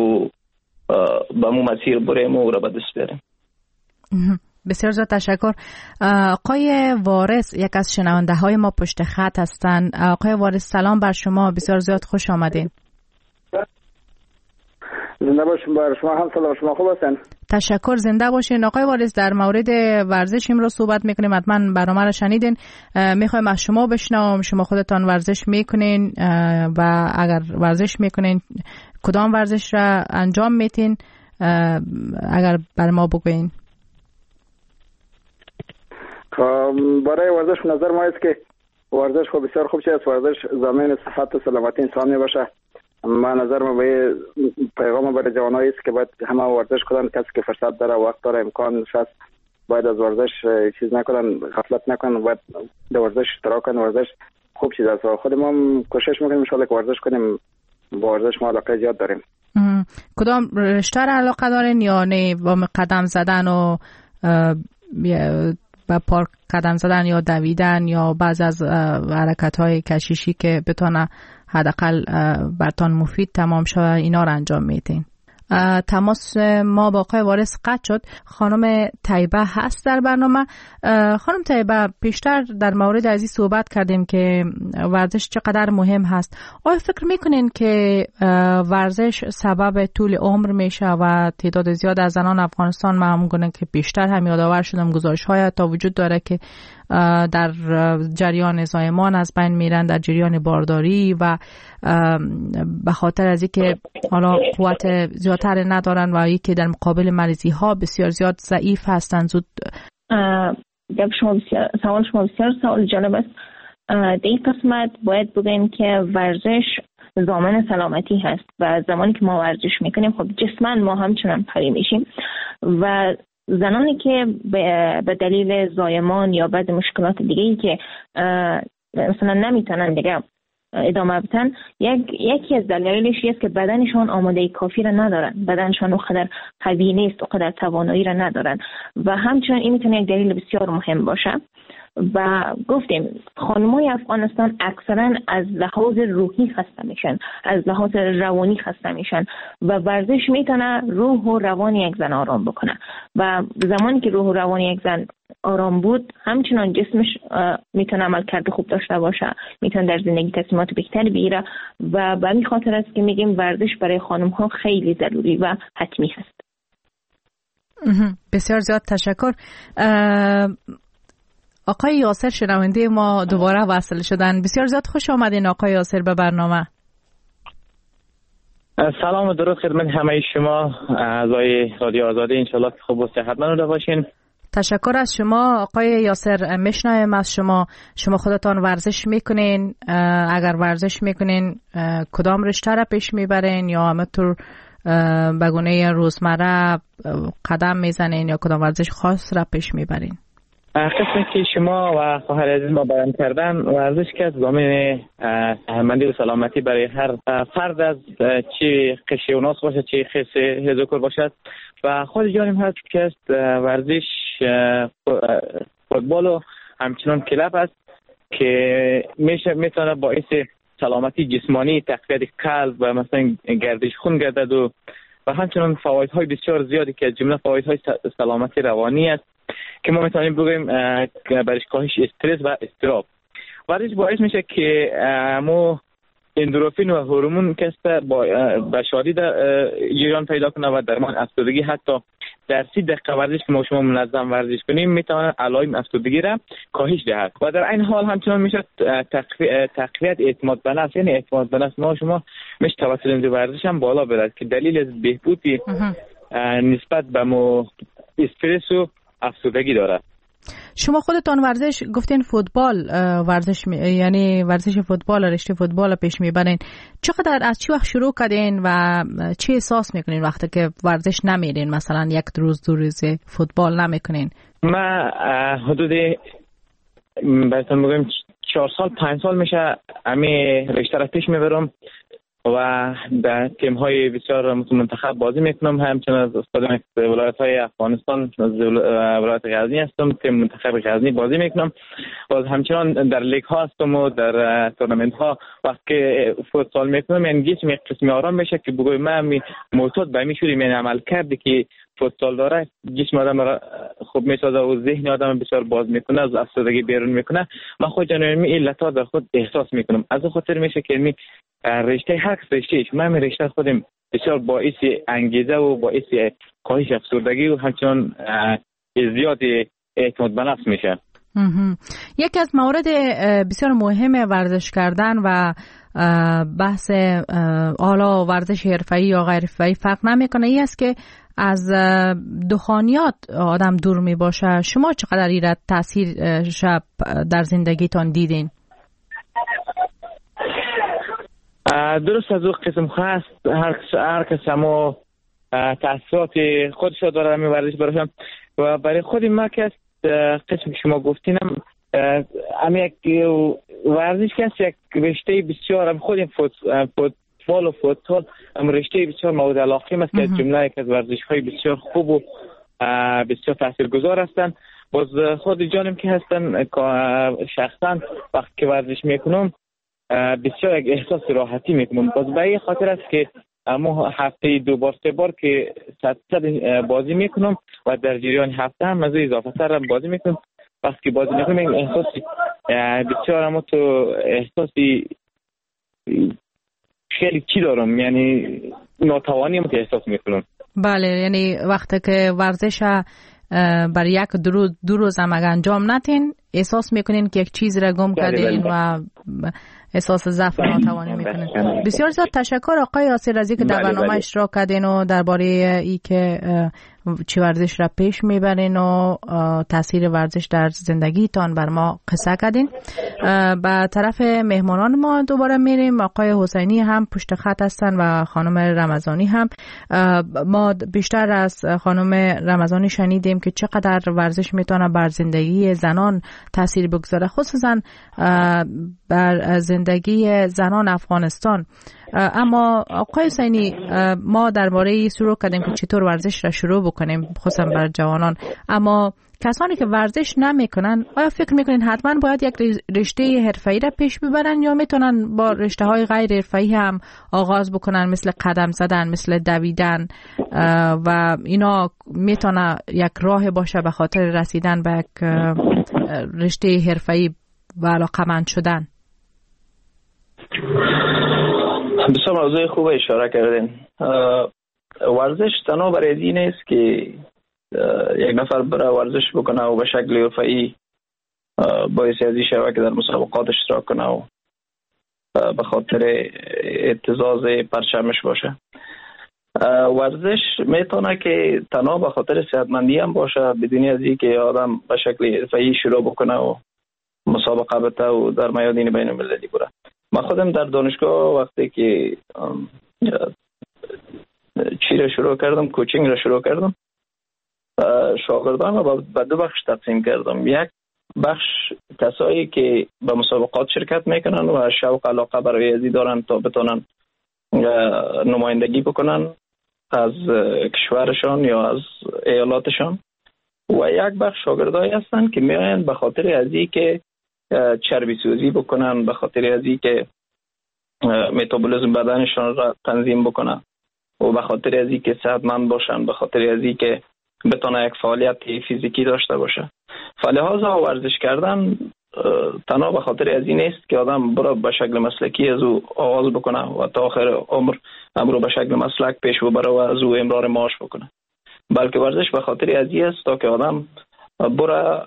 به مو مسیر بریم و را به دست بیاریم. بسیار زیاد تشکر. آقای وارث یک از شنونده های ما پشت خط هستند. آقای وارث سلام بر شما، بسیار زیاد خوش آمدین. زنده باشین. بر شما هم سلام، شما خوب هستین؟ تشکر، زنده باشین. آقای وارث در مورد ورزش امروز صحبت میکنیم، حتما برنامه رو شنیدین. میخوایم از شما بشنوم شما خودتان ورزش میکنین و اگر ورزش میکنین کدام ورزش را انجام میتین، اگر بر ما بگوین. برای ورزش نظر ما است که ورزش خب بسیار خوب است. ورزش ضامن صحت و سلامتی انسان میباشه. ما نظر ما به پیغام برای جوانایی است که باید همه ورزش کنن. کسی که فرصت داره، وقت داره، امکان هست، باید از ورزش چیز نکنن، غفلت نکنن، باید در ورزش اشتراک کنن. ورزش خوب چیز است. خود ما هم کوشش میکنیم ان شاء الله که ورزش کنیم. با ورزش ما علاقه زیاد داریم. کدام رشته علاقه دارین یا نه با قدم زدن و با پارک قدم زدن یا دویدن یا بعض از حرکت‌های کشیشی که بتونه حداقل برتان مفید تمام شود اینا رو انجام میدین؟ تماس ما با آقای وارث قطع شد. خانم طیبه هست در برنامه. خانم طیبه، پیشتر در مورد از این صحبت کردیم که ورزش چقدر مهم هست. آیا فکر میکنین که ورزش سبب طول عمر میشه و تعداد زیاد از زنان افغانستان معمولا که بیشتر هم یادآور شدم گزارش‌های تا وجود داره که در جریان زایمان از بین میرن، در جریان بارداری و به خاطر از اینکه حالا قوت زیادتر ندارن و یکی در مقابل مریضی ها بسیار زیاد ضعیف هستن. زود سوال شما بسیار سوال جالب است. در این قسمت باید بگیم که ورزش ضامن سلامتی هست و زمانی که ما ورزش میکنیم خب جسماً ما همچنان قوی میشیم و زنانی که به دلیل زایمان یا بعض مشکلات دیگه‌ای که مثلا نمیتونن دیگه ادامه بدن، یکی از دلایلش است که بدنشان آماده کافی را ندارن، بدنشان اونقدر قوی نیست، اونقدر توانایی را ندارن و همچنین این میتونه یک دلیل بسیار مهم باشه. و گفتیم خانم‌های افغانستان اکثرا از لحاظ روحی خسته میشن، از لحاظ روانی خسته میشن و ورزش میتونه روح و روان یک زن آرام بکنه و زمانی که روح و روان یک زن آرام بود همچنان جسمش میتونه عملکرد خوب داشته باشه، میتونه در زندگی تصمیمات بهتری بگیره و به این خاطر است که میگیم ورزش برای خانم‌ها خیلی ضروری و حتمی هست. بسیار زیاد تشکر. آقای یاسر شنونده ما دوباره وصل شدن. بسیار زیاد خوش آمدین آقای یاسر به برنامه. سلام و درود خدمت همه شما اعضای رادیو آزادی، انشالله که خوب و صحتمند باشین. تشکر از شما آقای یاسر. میشنویم از شما خودتان ورزش میکنین؟ اگر ورزش میکنین کدام رشته را پیش میبرین یا همطور به گونه روزمره قدم میزنین یا کدام ورزش خاص را پیش میبرین؟ قسمی که شما و خواهر عزیز ما بیان کردن، ورزش که ضامن صحتمندی و سلامتی برای هر فرد از چه قشر و نسل باشه، چه خصه هزوکر باشد و خود جانم هست که است ورزش فوتبال و همچنان کلاب است که میتونه باعث سلامتی جسمانی، تقویت قلب و مثلا گردش خون گردد و همچنان فوایدهای بسیار زیادی که از جمله فوایدهای سلامتی روانی است که ما میتونیم بگوییم برش کاهش استرس و اضطراب. ورزش باعث میشه که ما اندورفین و هورمون که به شادی جریان پیدا کنه و درمان افسردگی. حتی در 30 دقیقه ورزش که ما شما منظم ورزش کنیم میتونه علائم افسردگی را کاهش دهد و در این حال همچنان میشه تقویت اعتماد به نفس، یعنی اعتماد به نفس ما شما میشه توسط این ورزش هم بالا برد که دلیل از بهبود نسبت به ما استرس و افسردگی داره. شما خودتان ورزش گفتین فوتبال ورزش یعنی ورزش فوتبال، رشته فوتبال پیش میبرین. چقدر از چه وقت شروع کردین و چه احساس میکنین وقتی که ورزش نمیرین، مثلا یک روز دو روز فوتبال نمیکنین؟ من حدود بهتون بگم 4 سال 5 سال میشه امی رشته را پیش میبرم و در تیم های بسیار منتخب بازی میکنم. همچنین از استادان ولایت های افغانستان از ولایت غزنی هستم، تیم منتخب غزنی بازی میکنم و همچنین در لیگ ها هستم و در تورنمنت ها. وقتی فوتبال میکنم یعنی جسم یک قسمی آرام میشه که بگویم من معتاد به میشوریم، یعنی عمل کردی که فوتبال داره جسم آدم را خوب میسازه و ذهن آدم بسیار باز میکنه، از افسردگی بیرون میکنه. من خود جانم این علت در خود احساس میکنم. از خاطر میشه که می رشته هر رشتهش من رشته خودم بسیار باعث انگیزه و باعث کاهش افسردگی و همچنان زیاد اعتماد به نفس میشه. یکی از موارد بسیار مهم ورزش کردن و بحث حالا ورزش حرفه‌ای یا غیر حرفه‌ای فرق نمیکنه این است که از دخانیات آدم دور می باشه. شما چقدر این تاثیر شب در زندگیتان دیدین؟ درست از اون قسم هست. هر کس ما تاثیرات خودش داره می ورزش براشم و برای خود ما که قسم شما گفتینم یک ورزش که یک رشته بسیار خود فوتبال و فوتبال رشته بسیار مورد علاقه است که جمله یک از ورزش های بسیار خوب و بسیار تاثیرگذار هستند. باز خود جانم که هستن شخصا وقتی که ورزش میکنم بسیار یک احساس راحتی میکنم. باز به این خاطر است که ما هفته 2 بار 3 بار که صد بازی میکنم و در جریان هفته هم از اضافه تر بازی میکنم. وقتی که بازی میکنم این احساس بسیار اما تو احساسی خیلی چی دارم، یعنی ناتوانی که احساس میکنم. بله، یعنی وقتی که ورزش برای یک دو روز هم اگر انجام نتین احساس میکنین که یک چیز را گم کردین و احساس ضعف و ناتوانی میکنین. بسیار زیاد تشکر آقای یاسر از اینکه در برنامه اشتراک کردین و درباره ای که چی ورزش را پیش میبرین و تاثیر ورزش در زندگیتان بر ما قصه کردین. به طرف مهمانان ما دوباره میریم. آقای حسینی هم پشت خط هستن و خانم رمضانی هم. ما بیشتر از خانم رمضانی شنیدیم که چقدر ورزش میتونه بر زندگی زنان تاثیر بگذاره، خصوصا بر زندگی زنان افغانستان. اما آقای حسینی، ما درباره شروع کردیم که چطور ورزش را شروع بکنیم خصوصا بر جوانان، اما کسانی که ورزش نمیکنن آیا فکر میکنین حتما باید یک رشته حرفه‌ای را پیش ببرن یا میتونن با رشته های غیر حرفه‌ای هم آغاز بکنن، مثل قدم زدن، مثل دویدن و اینا میتونه یک راه باشه به خاطر رسیدن به یک رشته حرفه‌ای و علاقه‌مند شدن؟ بسیار موضوع خوب اشاره کردین. ورزش تنها برای این نیست که یک نفر برای ورزش بکنه و به شکل حرفه‌ای باعث ازی شود که در مسابقات اشتراک کنه و به خاطر اعتزاز پرچمش باشه. ورزش میتونه که تنها به خاطر صحتمندی هم باشه، بدون از اینکه آدم به شکل حرفه‌ای شروع بکنه و مسابقه بده و در میادین بین المللی بره. من خودم در دانشگاه وقتی که چی را شروع کردم، کوچینگ را شروع کردم، شاگردان را به دو بخش تقسیم کردم. یک بخش کسایی که به مسابقات شرکت میکنن و شوق علاقه برای ازی دارن تا بتونن نمایندگی بکنن از کشورشان یا از ایالاتشان، و یک بخش شاگردایی هستن که میاین به خاطر ازی که چربی سوزی بکنن، به خاطر ازی که متابولیسم بدنشان را تنظیم بکنن و به خاطر ازی که صحتمند باشن، به خاطر ازی که بتونه یک فعالیت فیزیکی داشته باشه. فلهذا ورزش کردن تنها به خاطر از این نیست که آدم برای به شکل مسلکی از او آغاز بکنه و تا آخر عمر امرو به شکل مسلک پیش ببره و از او امرار معاش بکنه، بلکه ورزش به خاطر از این است تا که آدم برای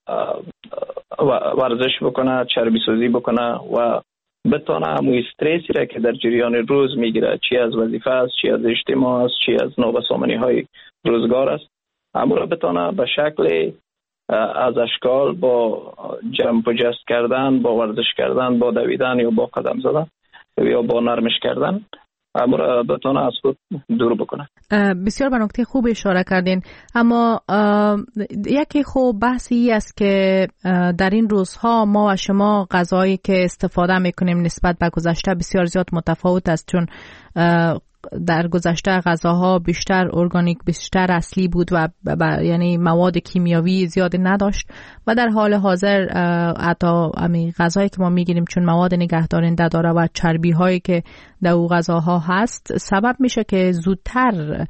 ورزش بکنه، چربی سوزی بکنه و بتونه همون استرسی را که در جریان روز میگیره، چی از وظیفه است، چی از اجتماع است، چی از نوبسامانی های روزگار است، همون را بتونه به شکل از اشکال با جمع و جست کردن، با ورزش کردن، با دویدن یا با قدم زدن یا با نرمش کردن همون را بتونه از خود دور بکنه. بسیار به نکته خوب اشاره کردین. اما یکی خوب بحثی است که در این روزها ما و شما غذایی که استفاده میکنیم نسبت به گذشته بسیار زیاد متفاوت است، چون در گذشته غذاها بیشتر ارگانیک، بیشتر اصلی بود و یعنی مواد کیمیاوی زیاد نداشت و در حال حاضر حتی همین غذایی که ما میگیریم چون مواد نگهدارنده داره و چربی هایی که در اون غذاها هست سبب میشه که زودتر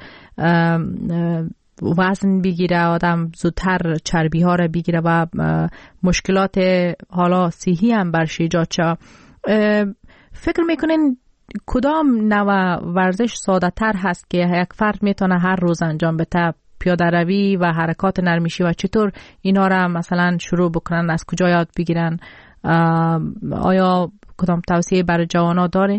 وزن بگیره آدم، زودتر چربی ها را بگیره و مشکلات حالا صحی هم برش ایجاد شه. فکر میکنین کدام نوع ورزش ساده تر هست که یک فرد میتونه هر روز انجام بده؟ پیاده روی و حرکات نرمیشی و چطور اینا را مثلا شروع بکنن، از کجا یاد بگیرن؟ آیا کدام توصیه برای جوانا داره؟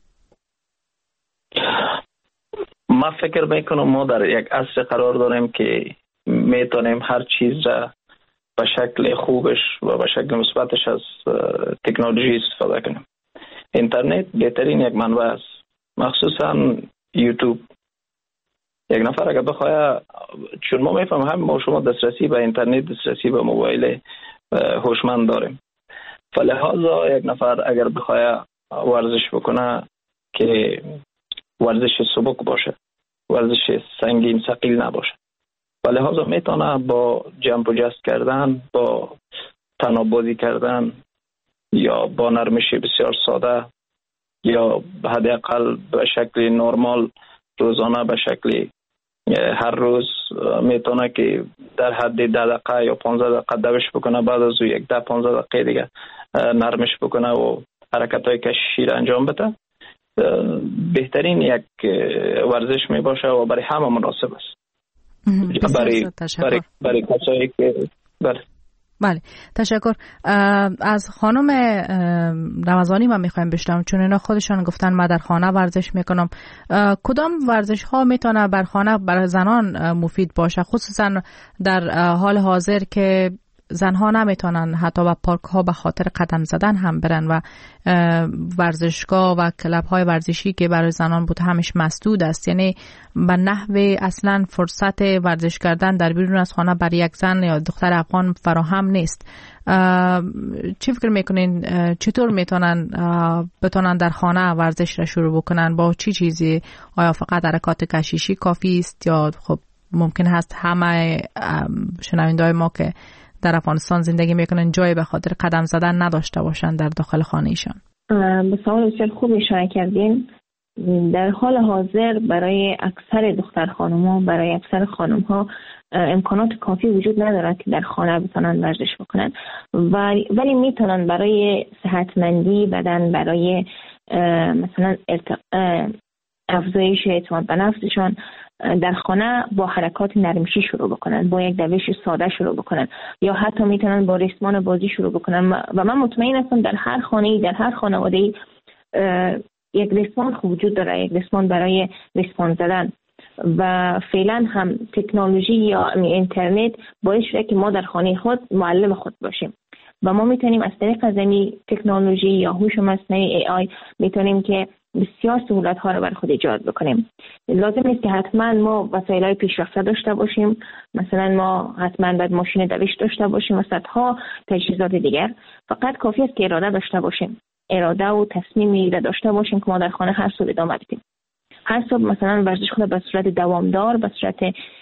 من فکر میکنم ما در یک عصر قرار داریم که میتونیم هر چیز را به شکل خوبش و به شکل مثبتش از تکنولوژی استفاده کنیم. اینترنت بهترین یک منبع است، مخصوصا یوتیوب. یک نفر اگر بخواه، چون ما میفهم هم ما شما دسترسی به اینترنت، دسترسی به موبایل هوشمند داریم، فلهذا یک نفر اگر بخواه ورزش بکنه که ورزش سبک باشه، ورزش سنگین ثقیل نباشه، فلهذا میتونه با جمع و جست کردن، با تنابازی کردن یا با نرمش بسیار ساده یا حداقل به شکل نرمال روزانه به شکل هر روز میتونه که در حد 10 دقیقه یا 15 دقیقه دوش بکنه، بعد از 10-15 دقیقه دیگه نرمش بکنه و حرکت‌های کششی را انجام بده. بهترین یک ورزش می باشه و برای همه مناسب است. برای کسایی که بله، تشکر. از خانم رمضانی من میخوایم بشنوم، چون اینا خودشان گفتن من در خانه ورزش میکنم. کدام ورزش ها میتونه بر خانه برای زنان مفید باشه، خصوصا در حال حاضر که زنها نمیتونن حتی به پارک ها به خاطر قدم زدن هم برن و ورزشگاه و کلب های ورزشی که برای زنان بود همش مسدود است. یعنی به نحو اصلا فرصت ورزش کردن در بیرون از خانه برای یک زن یا دختر افغان فراهم نیست. چی فکر میکنین چطور میتونن بتونن در خانه ورزش را شروع بکنن؟ با چی چیزی؟ آیا فقط حرکات کشیشی کافی است یا خب ممکن هست همه شنونده‌های ما که در افغانستان زندگی میکنن جایی به خاطر قدم زدن نداشته باشن در داخل خانه ایشان؟ به سوال بسیار خوب اشاره کردین. در حال حاضر برای اکثر دختر خانم‌ها، برای اکثر خانم‌ها امکانات کافی وجود ندارد که در خانه بتونن ورزش بکنن، ولی میتونن برای صحتمندی بدن، برای مثلا افزایش اعتماد به نفسشان در خانه با حرکات نرمشی شروع بکنن، با یک دوش ساده شروع بکنن، یا حتی میتونن با ریسمان بازی شروع بکنن. و من مطمئن هستم در هر خانه‌ای، در هر خانواده‌ای یک ریسمان وجود داره، یک ریسمان برای ریسمان زدن. و فعلا هم تکنولوژی یا اینترنت باعث شده که ما در خانه خود معلم خود باشیم و ما میتونیم از طریق زمین تکنولوژی یا هوش مصنوعی AI میتونیم که بسیار سهولت ها رو بر خود ایجاد بکنیم. لازم نیست که حتما ما وسایل پیشرفته داشته باشیم، مثلا ما حتما باید ماشین دوش داشته باشیم و صدها تجهیزات دیگر. فقط کافی است که اراده داشته باشیم، اراده و تصمیمی داشته باشیم که ما در خانه هر صبح ادامه بدیم. هر صبح مثلا ورزش خود به صورت دوامدار، به صورت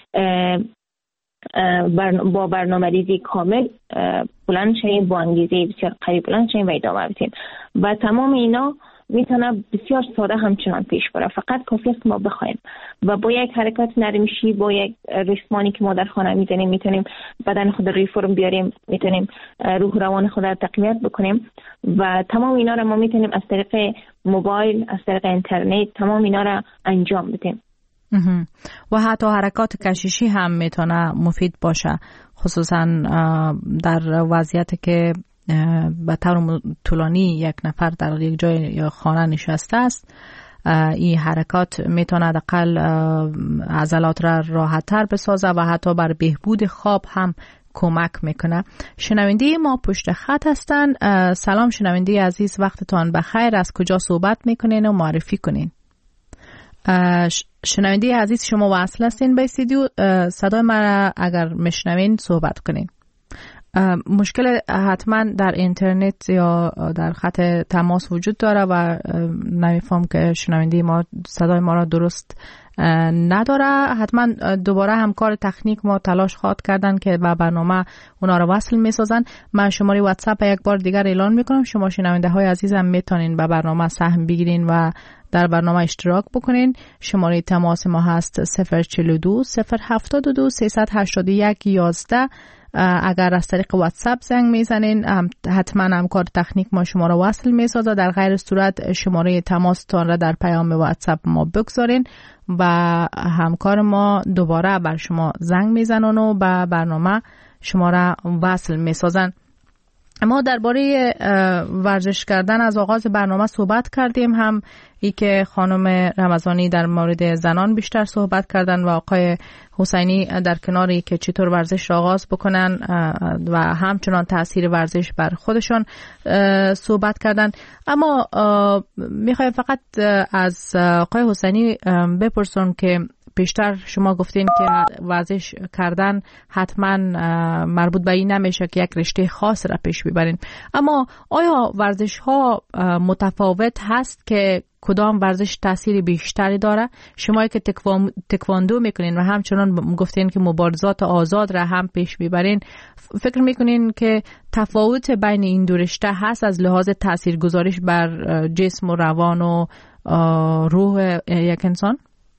با برنامه‌ریزی کامل بلند شیم، با انگیزه بسیار قوی بلند شیم و ادامه بدیم. و تمام اینا میتونه بسیار ساده همچنان پیش بره، فقط کافی است که ما بخوایم و با یک حرکت نرمشی، با یک ریسمانی که ما در خانه میزنیم میتونیم بدن خود روی فرم بیاریم، میتونیم روح روان خود را تقویت بکنیم. و تمام اینا را ما میتونیم از طریق موبایل، از طریق اینترنت تمام اینا را انجام بدیم. و حتی حرکات کشیشی هم میتونه مفید باشه، خصوصا در وضعیتی که به طور طولانی یک نفر در یک جای یا خانه نشسته است. این حرکات میتونه حداقل عضلات را راحت‌تر بسازه و حتی بر بهبود خواب هم کمک میکنه. شنونده ما پشت خط هستن. سلام شنونده عزیز، وقتتان بخیر. از کجا صحبت میکنین و معرفی کنین؟ شنونده عزیز شما وصل هستین به استودیو، صدای ما اگر میشنوین صحبت کنین. مشکل حتما در اینترنت یا در خط تماس وجود داره و نمیفهم که شنونده ما صدای ما را درست نداره. حتما دوباره همکار تکنیک ما تلاش خواهد کردن که با برنامه اونا را وصل میسازن. من شماره واتساپ یک بار دیگر اعلان میکنم، شما شنونده های عزیزم میتونین به برنامه سهم بگیرین و در برنامه اشتراک بکنین. شماره تماس ما هست 042 072 381 11. اگر از طریق واتساپ زنگ میزنین حتما همکار تکنیک ما شما را وصل میسازه. در غیر صورت شماره تماستان را در پیام واتساپ ما بگذارین و همکار ما دوباره بر شما زنگ میزنن و به برنامه شما را وصل میسازن. ما درباره ورزش کردن از آغاز برنامه صحبت کردیم، هم ای که خانم رمضانی در مورد زنان بیشتر صحبت کردن و آقای حسینی در کناری که چطور ورزش را آغاز بکنن و همچنان تاثیر ورزش بر خودشان صحبت کردن. اما میخوایم فقط از آقای حسینی بپرسون که بیشتر شما گفتین که ورزش کردن حتما مربوط به این نمیشه که یک رشته خاص را پیش ببرین، اما آیا ورزش ها متفاوت هست که کدام ورزش تاثیر بیشتری داره؟ شما که تکواندو میکنین و همچنان گفتین که مبارزات آزاد را هم پیش ببرین، فکر میکنین که تفاوت بین این دو رشته هست از لحاظ تاثیرگذاریش بر جسم و روان و روح یک انسان؟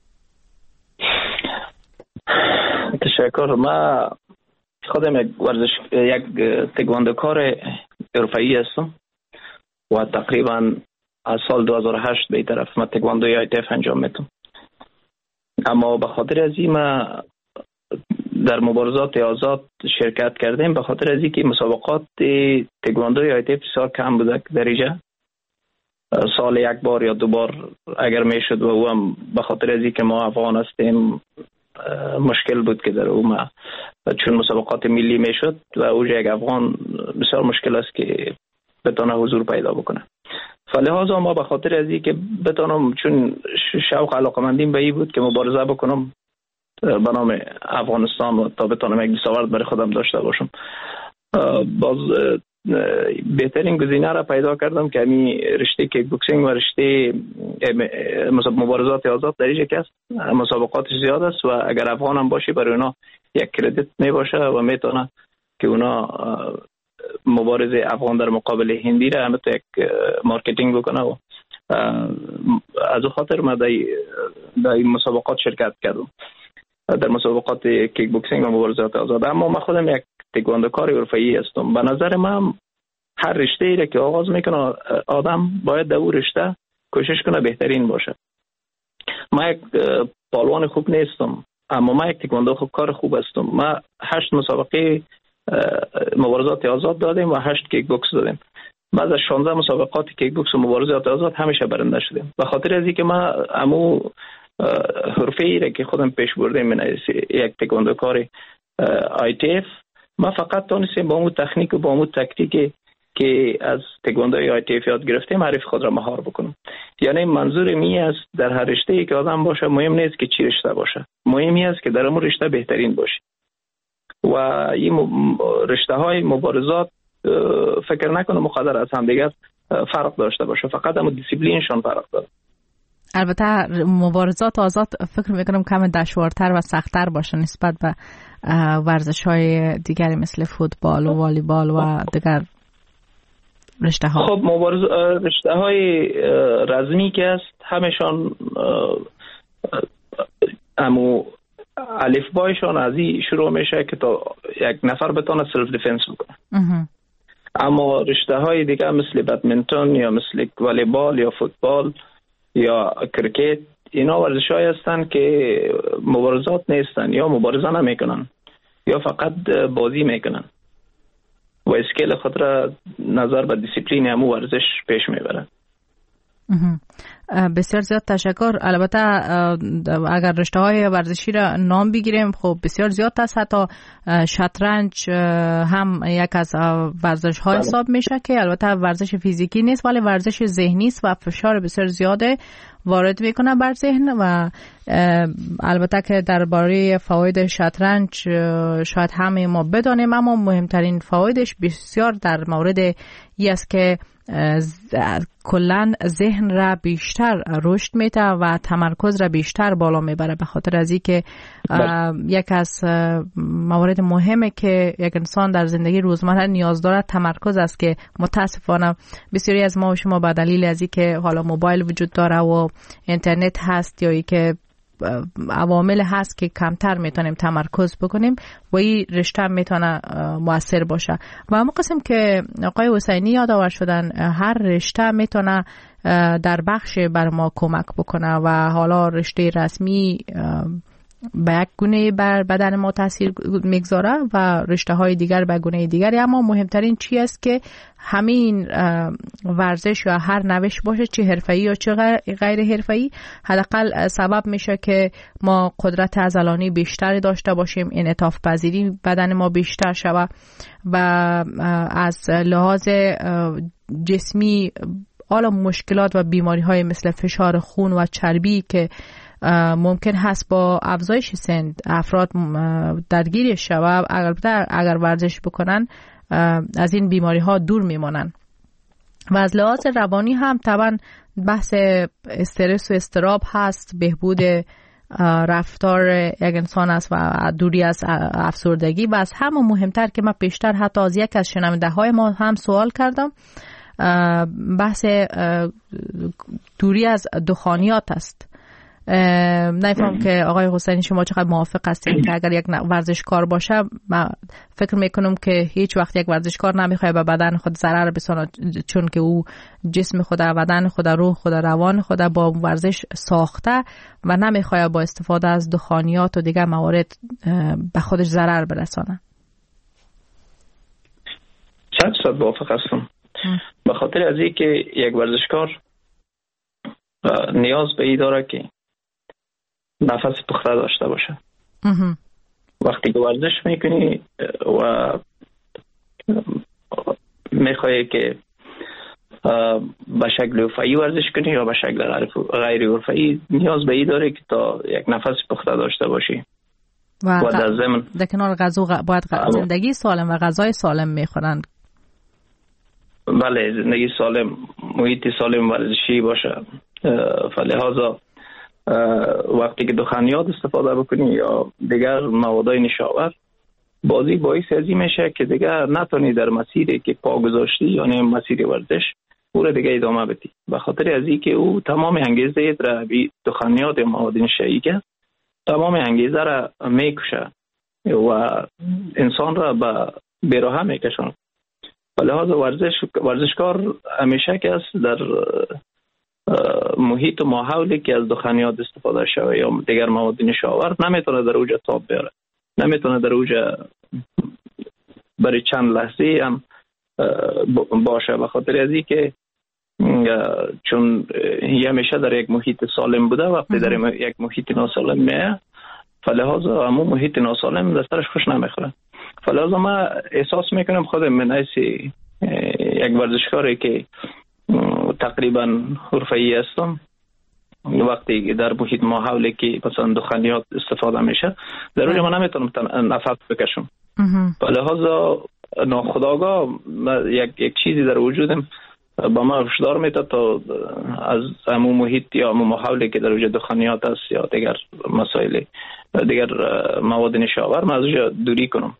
تشکر. ما خودم یک تکواندوکار حرفه‌ای هستم و تقریبا از سال 2008 به طرف ما تکواندوی ITF انجام میدم. اما به خاطر از این ما در مبارزات آزاد شرکت کردیم، به خاطر از اینکه مسابقات تکواندوی ITF بسیار کم بوده در اینجا، سال یک بار یا دو بار اگر میشد و او هم به خاطر از اینکه ما افغان هستیم مشکل بود که در او چون مسابقات ملی میشد و اوجه یک افغان بسیار مشکل است که بتونه حضور پیدا بکنه. فلحاظا ما به خاطر از این که بتونم، چون شوق علاقمندیم به این بود که مبارزه بکنم به نام افغانستان و تا بتونم یک دستاورد برای خودم داشته باشم، باز بهترین گزینه را پیدا کردم که همین رشته کیک بوکسینگ و رشته مبارزات آزاد در اینجا است. مسابقات زیاد است و اگر افغان هم باشه برای اونا یک کردیت می باشه و میتونه که اونا مبارزه افغان در مقابل هندی را هم تو یک مارکتینگ بکنه و از خاطر ما در این مسابقات شرکت کردم، در مسابقات کیک بوکسینگ و مبارزات آزاد. اما من خودم یک تکواندوکار حرفه‌ای هستم. به نظر من هر رشته‌ای را که آغاز میکنه آدم باید در اون رشته کوشش کنه بهترین باشه. من یک پالوان خوب نیستم، اما من یک تکواندوکار خوب هستم. ما 8 مسابقه مبارزات آزاد دادیم و 8 کیک بوکس دادیم. بعد از 16 مسابقات کیک بوکس و مبارزات آزاد همیشه برنده شدیم. به خاطر از اینکه ما امو حرفه‌ای را که خودم پیش بردم، من یک تکواندوکار ITF، ما فقط تونستیم با اون تکنیک و با اون تاکتیکی که از تکواندوی ITF یاد گرفتیم معرفی خود را مهار بکنم. یعنی منظور می است در هر رشته‌ای که آدم باشه مهم نیست که چی رشته باشه، مهمی است که در اون رشته بهترین باشه. و این رشته‌های مبارزات فکر نکنم مقدر از هم دیگر فرق داشته باشه، فقط هم دیسیپلینشون فرق داره. البته مبارزات آزاد فکر میکنم کم دشوارتر و سخت‌تر باشه نسبت به ورزش‌های دیگری مثل فوتبال و والیبال و دیگر رشته‌ها. خب رشته‌های رزمی که است همشان امو الفبایشان از این شروع میشه که تا یک نفر بتونه سلف دیفنس بکنه. اما رشته‌های دیگه مثل بدمنتون یا مثل والیبال یا فوتبال یا کرکت، اینا ورزش‌هایی هستند که مبارزات نیستن، یا مبارزه نمیکنن یا فقط بازی میکنن و اسکیل خود را نظر به دیسیپلین همو ورزش پیش میبرن. بسیار زیاد تشکر. البته اگر رشته‌های ورزشی را نام بگیریم خب بسیار زیاد است. حتی شطرنج هم یک از ورزش‌های حساب میشه که البته ورزش فیزیکی نیست ولی ورزش ذهنی است و فشار بسیار زیاده وارد میکنه بر ذهن. و البته که درباره فواید شطرنج شاید همه ما بدانیم، اما مهمترین فوایدش بسیار در مورد ای است که کلن ذهن را بیشتر رشد میده و تمرکز را بیشتر بالا میبره، به خاطر از اینکه یک از موارد مهمه که یک انسان در زندگی روزمره نیاز داره تمرکز است که متاسفانه بسیاری از ما و شما به دلیل از اینکه حالا موبایل وجود داره و اینترنت هست یا اینکه عوامل هست که کمتر میتونیم تمرکز بکنیم و این رشته میتونه مؤثر باشه. و اما قسم که آقای حسینی یادآور شدن هر رشته میتونه در بخش بر ما کمک بکنه و حالا رشته رسمی به یک گونه بر بدن ما تاثیر میگذاره و رشته های دیگر به گونه دیگری. اما مهمترین چی است که همین ورزش یا هر نوش باشه، چه حرفه‌ای یا چه غیر حرفه‌ای، حداقل سبب میشه که ما قدرت عضلانی بیشتری داشته باشیم، انعطاف پذیری بدن ما بیشتر شود و از لحاظ جسمی حالا مشکلات و بیماری های مثل فشار خون و چربی که ممکن هست با افزایش سن افراد درگیرش شود، اگر ورزش بکنن از این بیماری ها دور میمانن. و از لحاظ روانی هم طبعا بحث استرس و اضطراب هست، بهبود رفتار یک انسان است و دوری از افسردگی. و از همه مهمتر که من پیشتر حتی از یک از شنونده های ما هم سوال کردم، بحث دوری از دخانیات است. نمی‌فهمم که آقای حسینی شما چقدر موافق هستید که اگر یک ورزشکار باشه، من فکر میکنم که هیچ وقت یک ورزشکار نمیخواد به بدن خود ضرر برسونه، چون که او جسم خود، بدن خود، روح خود، روان خود با ورزش ساخته و نمیخواد با استفاده از دخانیات و دیگر موارد به خودش ضرر برسونه. 100% موافق هستم. به خاطر از اینکه یک ورزشکار نیاز به این داره که نفس پخته داشته باشه. وقتی که ورزش میکنی و میخوایی که به شکل عرفی ورزش کنی یا به شکل غیر عرفی، نیاز به این داره که تا یک نفس پخته داشته باشی و در ضمن در کنار غذا باید زندگی سالم و غذای سالم میخورن. بله، زندگی سالم، محیط سالم ورزشی باشه. فلهذا وقتی که دخانیات استفاده بکنی یا دیگر موادای نشاور، بازی باعث ازی میشه که دیگر نتونی در مسیری که پا گذاشتی یعنی مسیر ورزش او را دیگه ادامه بدی، به خاطر از اینکه او تمام انگیزه را دخانیات مواد نشایی که تمام انگیزه را میکشه و انسان را به بیراهه میکشن. لحاظ ورزشکار همیشه که است در محیط و ماحولی که از دخانیات استفاده شده یا دیگر مواد نشاور نمیتونه در اوجه تاب بیاره، نمیتونه در اوجه برای چند لحظه هم باشه، به خاطر از این که چون همیشه در یک محیط سالم بوده، وقتی در یک محیط ناسالم میه فلهذا همون محیط ناسالم دسترش خوش نمیخوره. فلهذا من احساس میکنم خودم من حیث یک ورزشکاری که تقریبا حرفه‌ای هستم، وقتی در محیط ماحولی که مثلا دخانیات استفاده میشه در اونجا من نمیتونم نفس بکشم. فلهذا ناخودآگاه یک چیزی در وجودم با ما هشدار میده تا از همون محیط یا همون ماحولی که در اونجا دخانیات است یا دیگر مسائل دیگر مواد نشاور من از اونجا دوری کنم،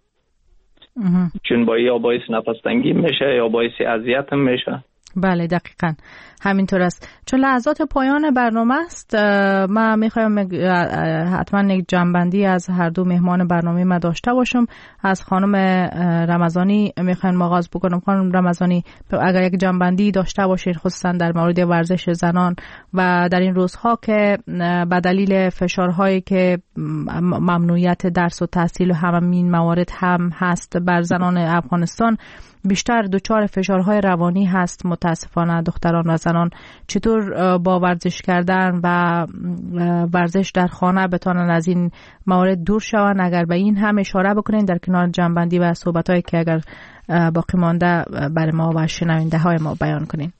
چون با یا باعث نفس تنگی میشه یا باعث اذیت میشه. بله دقیقاً همینطور است. چون لحظات پایان برنامه است، من میخوایم حتما یک جنبندی از هر دو مهمان برنامه ما داشته باشم. از خانم رمضانی میخوایم آغاز بکنم. خانم رمضانی اگر یک جنبندی داشته باشید خصوصا در مورد ورزش زنان و در این روزها که به دلیل فشارهایی که ممنوعیت درس و تحصیل و همین موارد هم هست بر زنان افغانستان بیشتر دچار فشارهای روانی هست، متاسفانه دختران و زنان چطور با ورزش کردن و ورزش در خانه بتونن از این موارد دور شون؟ اگر به این هم اشاره بکنین در کنار جنبندی و صحبتایی که اگر باقی مانده برای ما و شنونده های ما بیان کنین.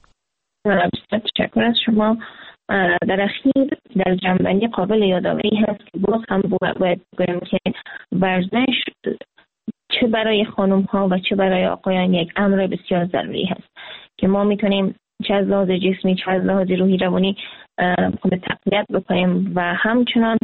تشکر از شما. در اخیر در جنبندی قابل یادآوری هست که باز هم باید بگویم که ورزش چه برای خانم ها و چه برای آقایان یک امر بسیار ضروری هست که ما میتونیم چه از لحاظ جسمی چه از لحاظ روحی روانی تقویت بکنیم و همچنان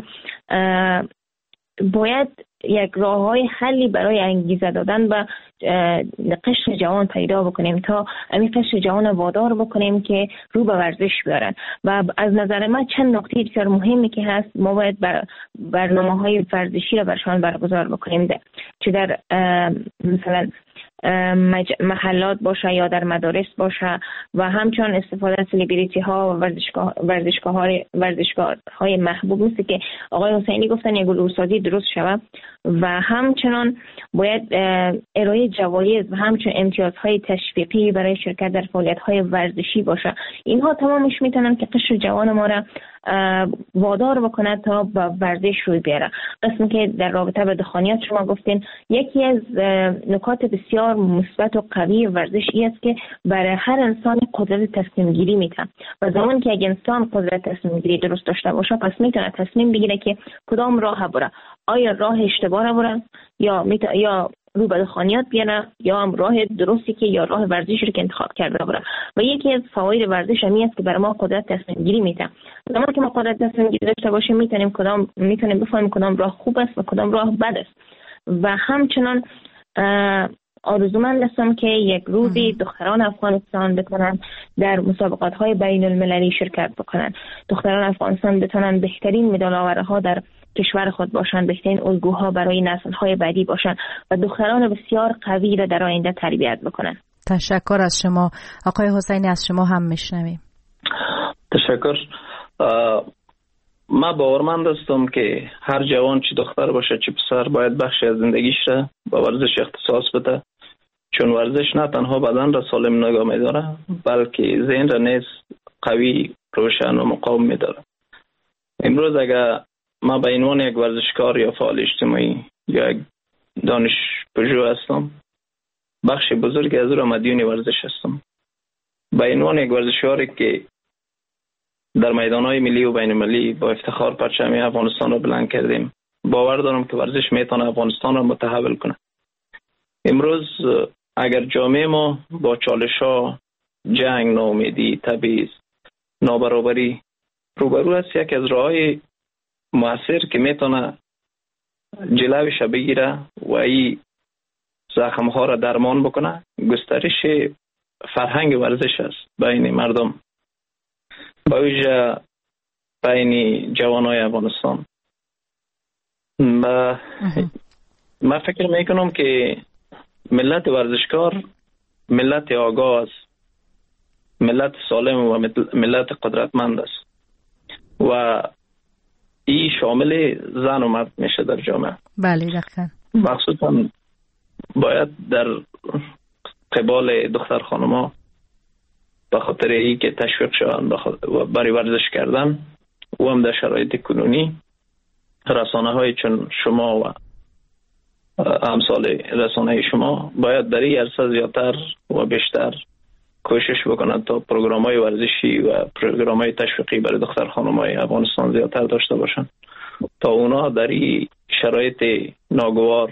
باید یک راههای حلی برای انگیزه دادن به قشر جوان پیدا بکنیم تا همین قشر جوان وادار بکنیم که رو به ورزش بیارن. و از نظر من چند نکته بسیار مهمی که هست ما باید برنامه‌های ورزشی را برشان برگزار بکنیم، چه در مثلا محلات باشه یا در مدارس باشه و همچنان استفاده از سلبریتی ها و ورزشگاه های محبوب مثل که آقای حسینی گفتن یک گلورسازی درست شود و همچنان باید ارائه جوایز و همچنان امتیازهای تشویقی برای شرکت در فعالیت های ورزشی باشه. اینها تمامش میتونن که قشر جوان ما را وادار بکنه تا با ورزش روی بیاره. قسمی که در رابطه با دخانیات شما گفتین، یکی از نکات بسیار مثبت و قوی ورزش است که برای هر انسان قدرت تصمیم گیری میده و زمانی که اگه انسان قدرت تصمیم گیری درست داشته باشه پس میتونه تصمیم بگیره که کدام راه بره، آیا راه اشتباه بره یا رو به دخانیات بیاره یا هم راه درستی که یا راه ورزشی رو که انتخاب کرده بره. و یکی از فواید ورزش همین است که برای ما قدرت تصمیم گیری میده. زمانی که ما قدرت تصمیم گیری داشته باشیم میتونیم بفهمیم کدام راه خوب است و کدام راه بد است. و همچنان آرزومند هستم که یک روزی دختران افغانستان بتونن در مسابقات های بین المللی شرکت بکنن، دختران افغانستان بتونن بهترین مدال آورها در کشور خود باشن، بهترین الگوها برای نسل‌های بعدی باشن و دختران بسیار قوی را در آینده تربیت بکنن. تشکر از شما. آقای حسینی از شما هم میشنویم. تشکر. من باورمند هستم که هر جوان چه دختر باشه چه پسر باید بخشی از زندگیش را با ورزش اختصاص بده، چون ورزش نه تنها بدن را سالم نگاه می‌داره بلکه ذهن را نیز قوی، روشن و مقاوم می‌داره. امروز اگر ما به عنوان یک ورزشکار یا فعال اجتماعی یا یک دانشپژوه هستم، بخش بزرگی از او مدیون ورزش هستم. به عنوان یک ورزشکاری که در میدان‌های ملی و بین‌المللی با افتخار پرچم افغانستان را بلند کردیم، باور دارم که ورزش میتونه افغانستان را متحول کنه. امروز اگر جامعه ما با چالش‌ها، جنگ، ناامیدی، تبعیض، نابرابری روبرو است، یک از راه‌های مؤثر که میتونه جلوش بگیره و این زخم‌ها را درمان بکنه، گسترش فرهنگ ورزش است بین مردم، با ویژه بین جوانای افغانستان. من فکر میکنم که ملت ورزشکار ملت آگاه است، ملت سالم و ملت قدرتمند است و این شامل زن و مرد میشه در جامعه. بله دقیقاً. مخصوصا باید در قبال دختر خانم‌ها به خاطر این که تشویق شوند برای ورزش کردن و هم در شرایط کنونی رسانه‌های چون شما و امثال رسانه شما باید در این عرصه زیادتر و بیشتر کوشش بکنند تا پروگرام‌های ورزشی و پروگرام‌های تشویقی برای دختر خانم‌های افغانستان زیادتر داشته باشند تا اونا در این شرایط ناگوار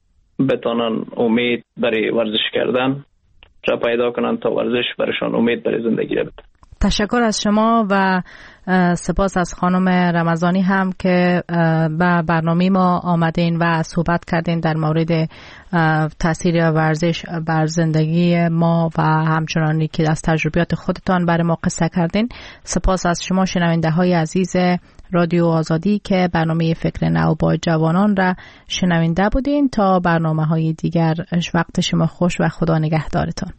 بتانن امید برای ورزش کردن را پیدا کنند تا ورزش برایشان امید برای زندگی را بده. تشکر از شما و سپاس از خانم رمضانی هم که به برنامه ما آمدین و صحبت کردین در مورد تاثیر ورزش بر زندگی ما و همچنانی که از تجربیات خودتان برای ما قصه کردین. سپاس از شما شنونده های عزیز رادیو آزادی که برنامه فکر نو با جوانان را شنونده بودین. تا برنامه های دیگر وقت شما خوش و خدا نگهدارتان.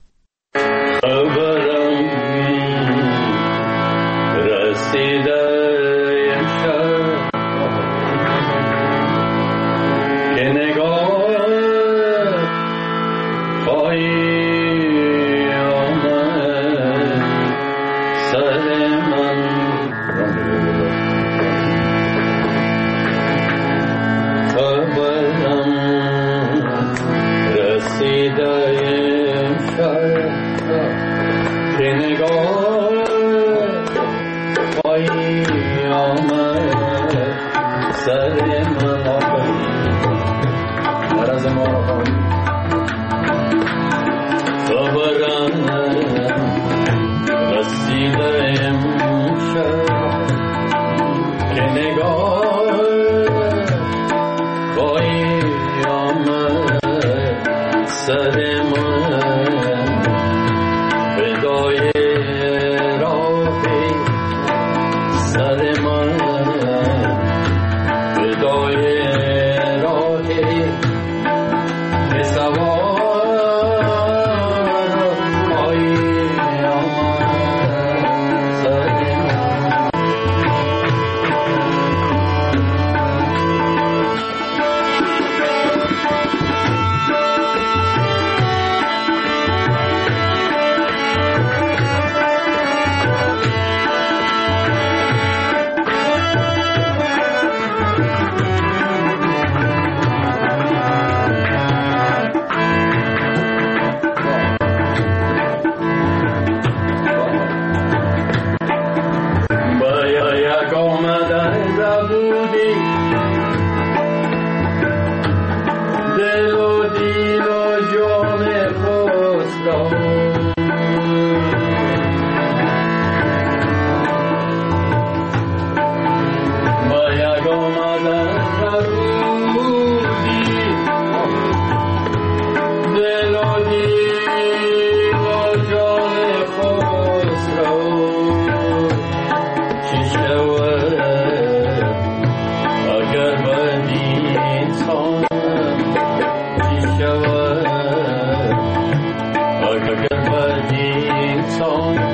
song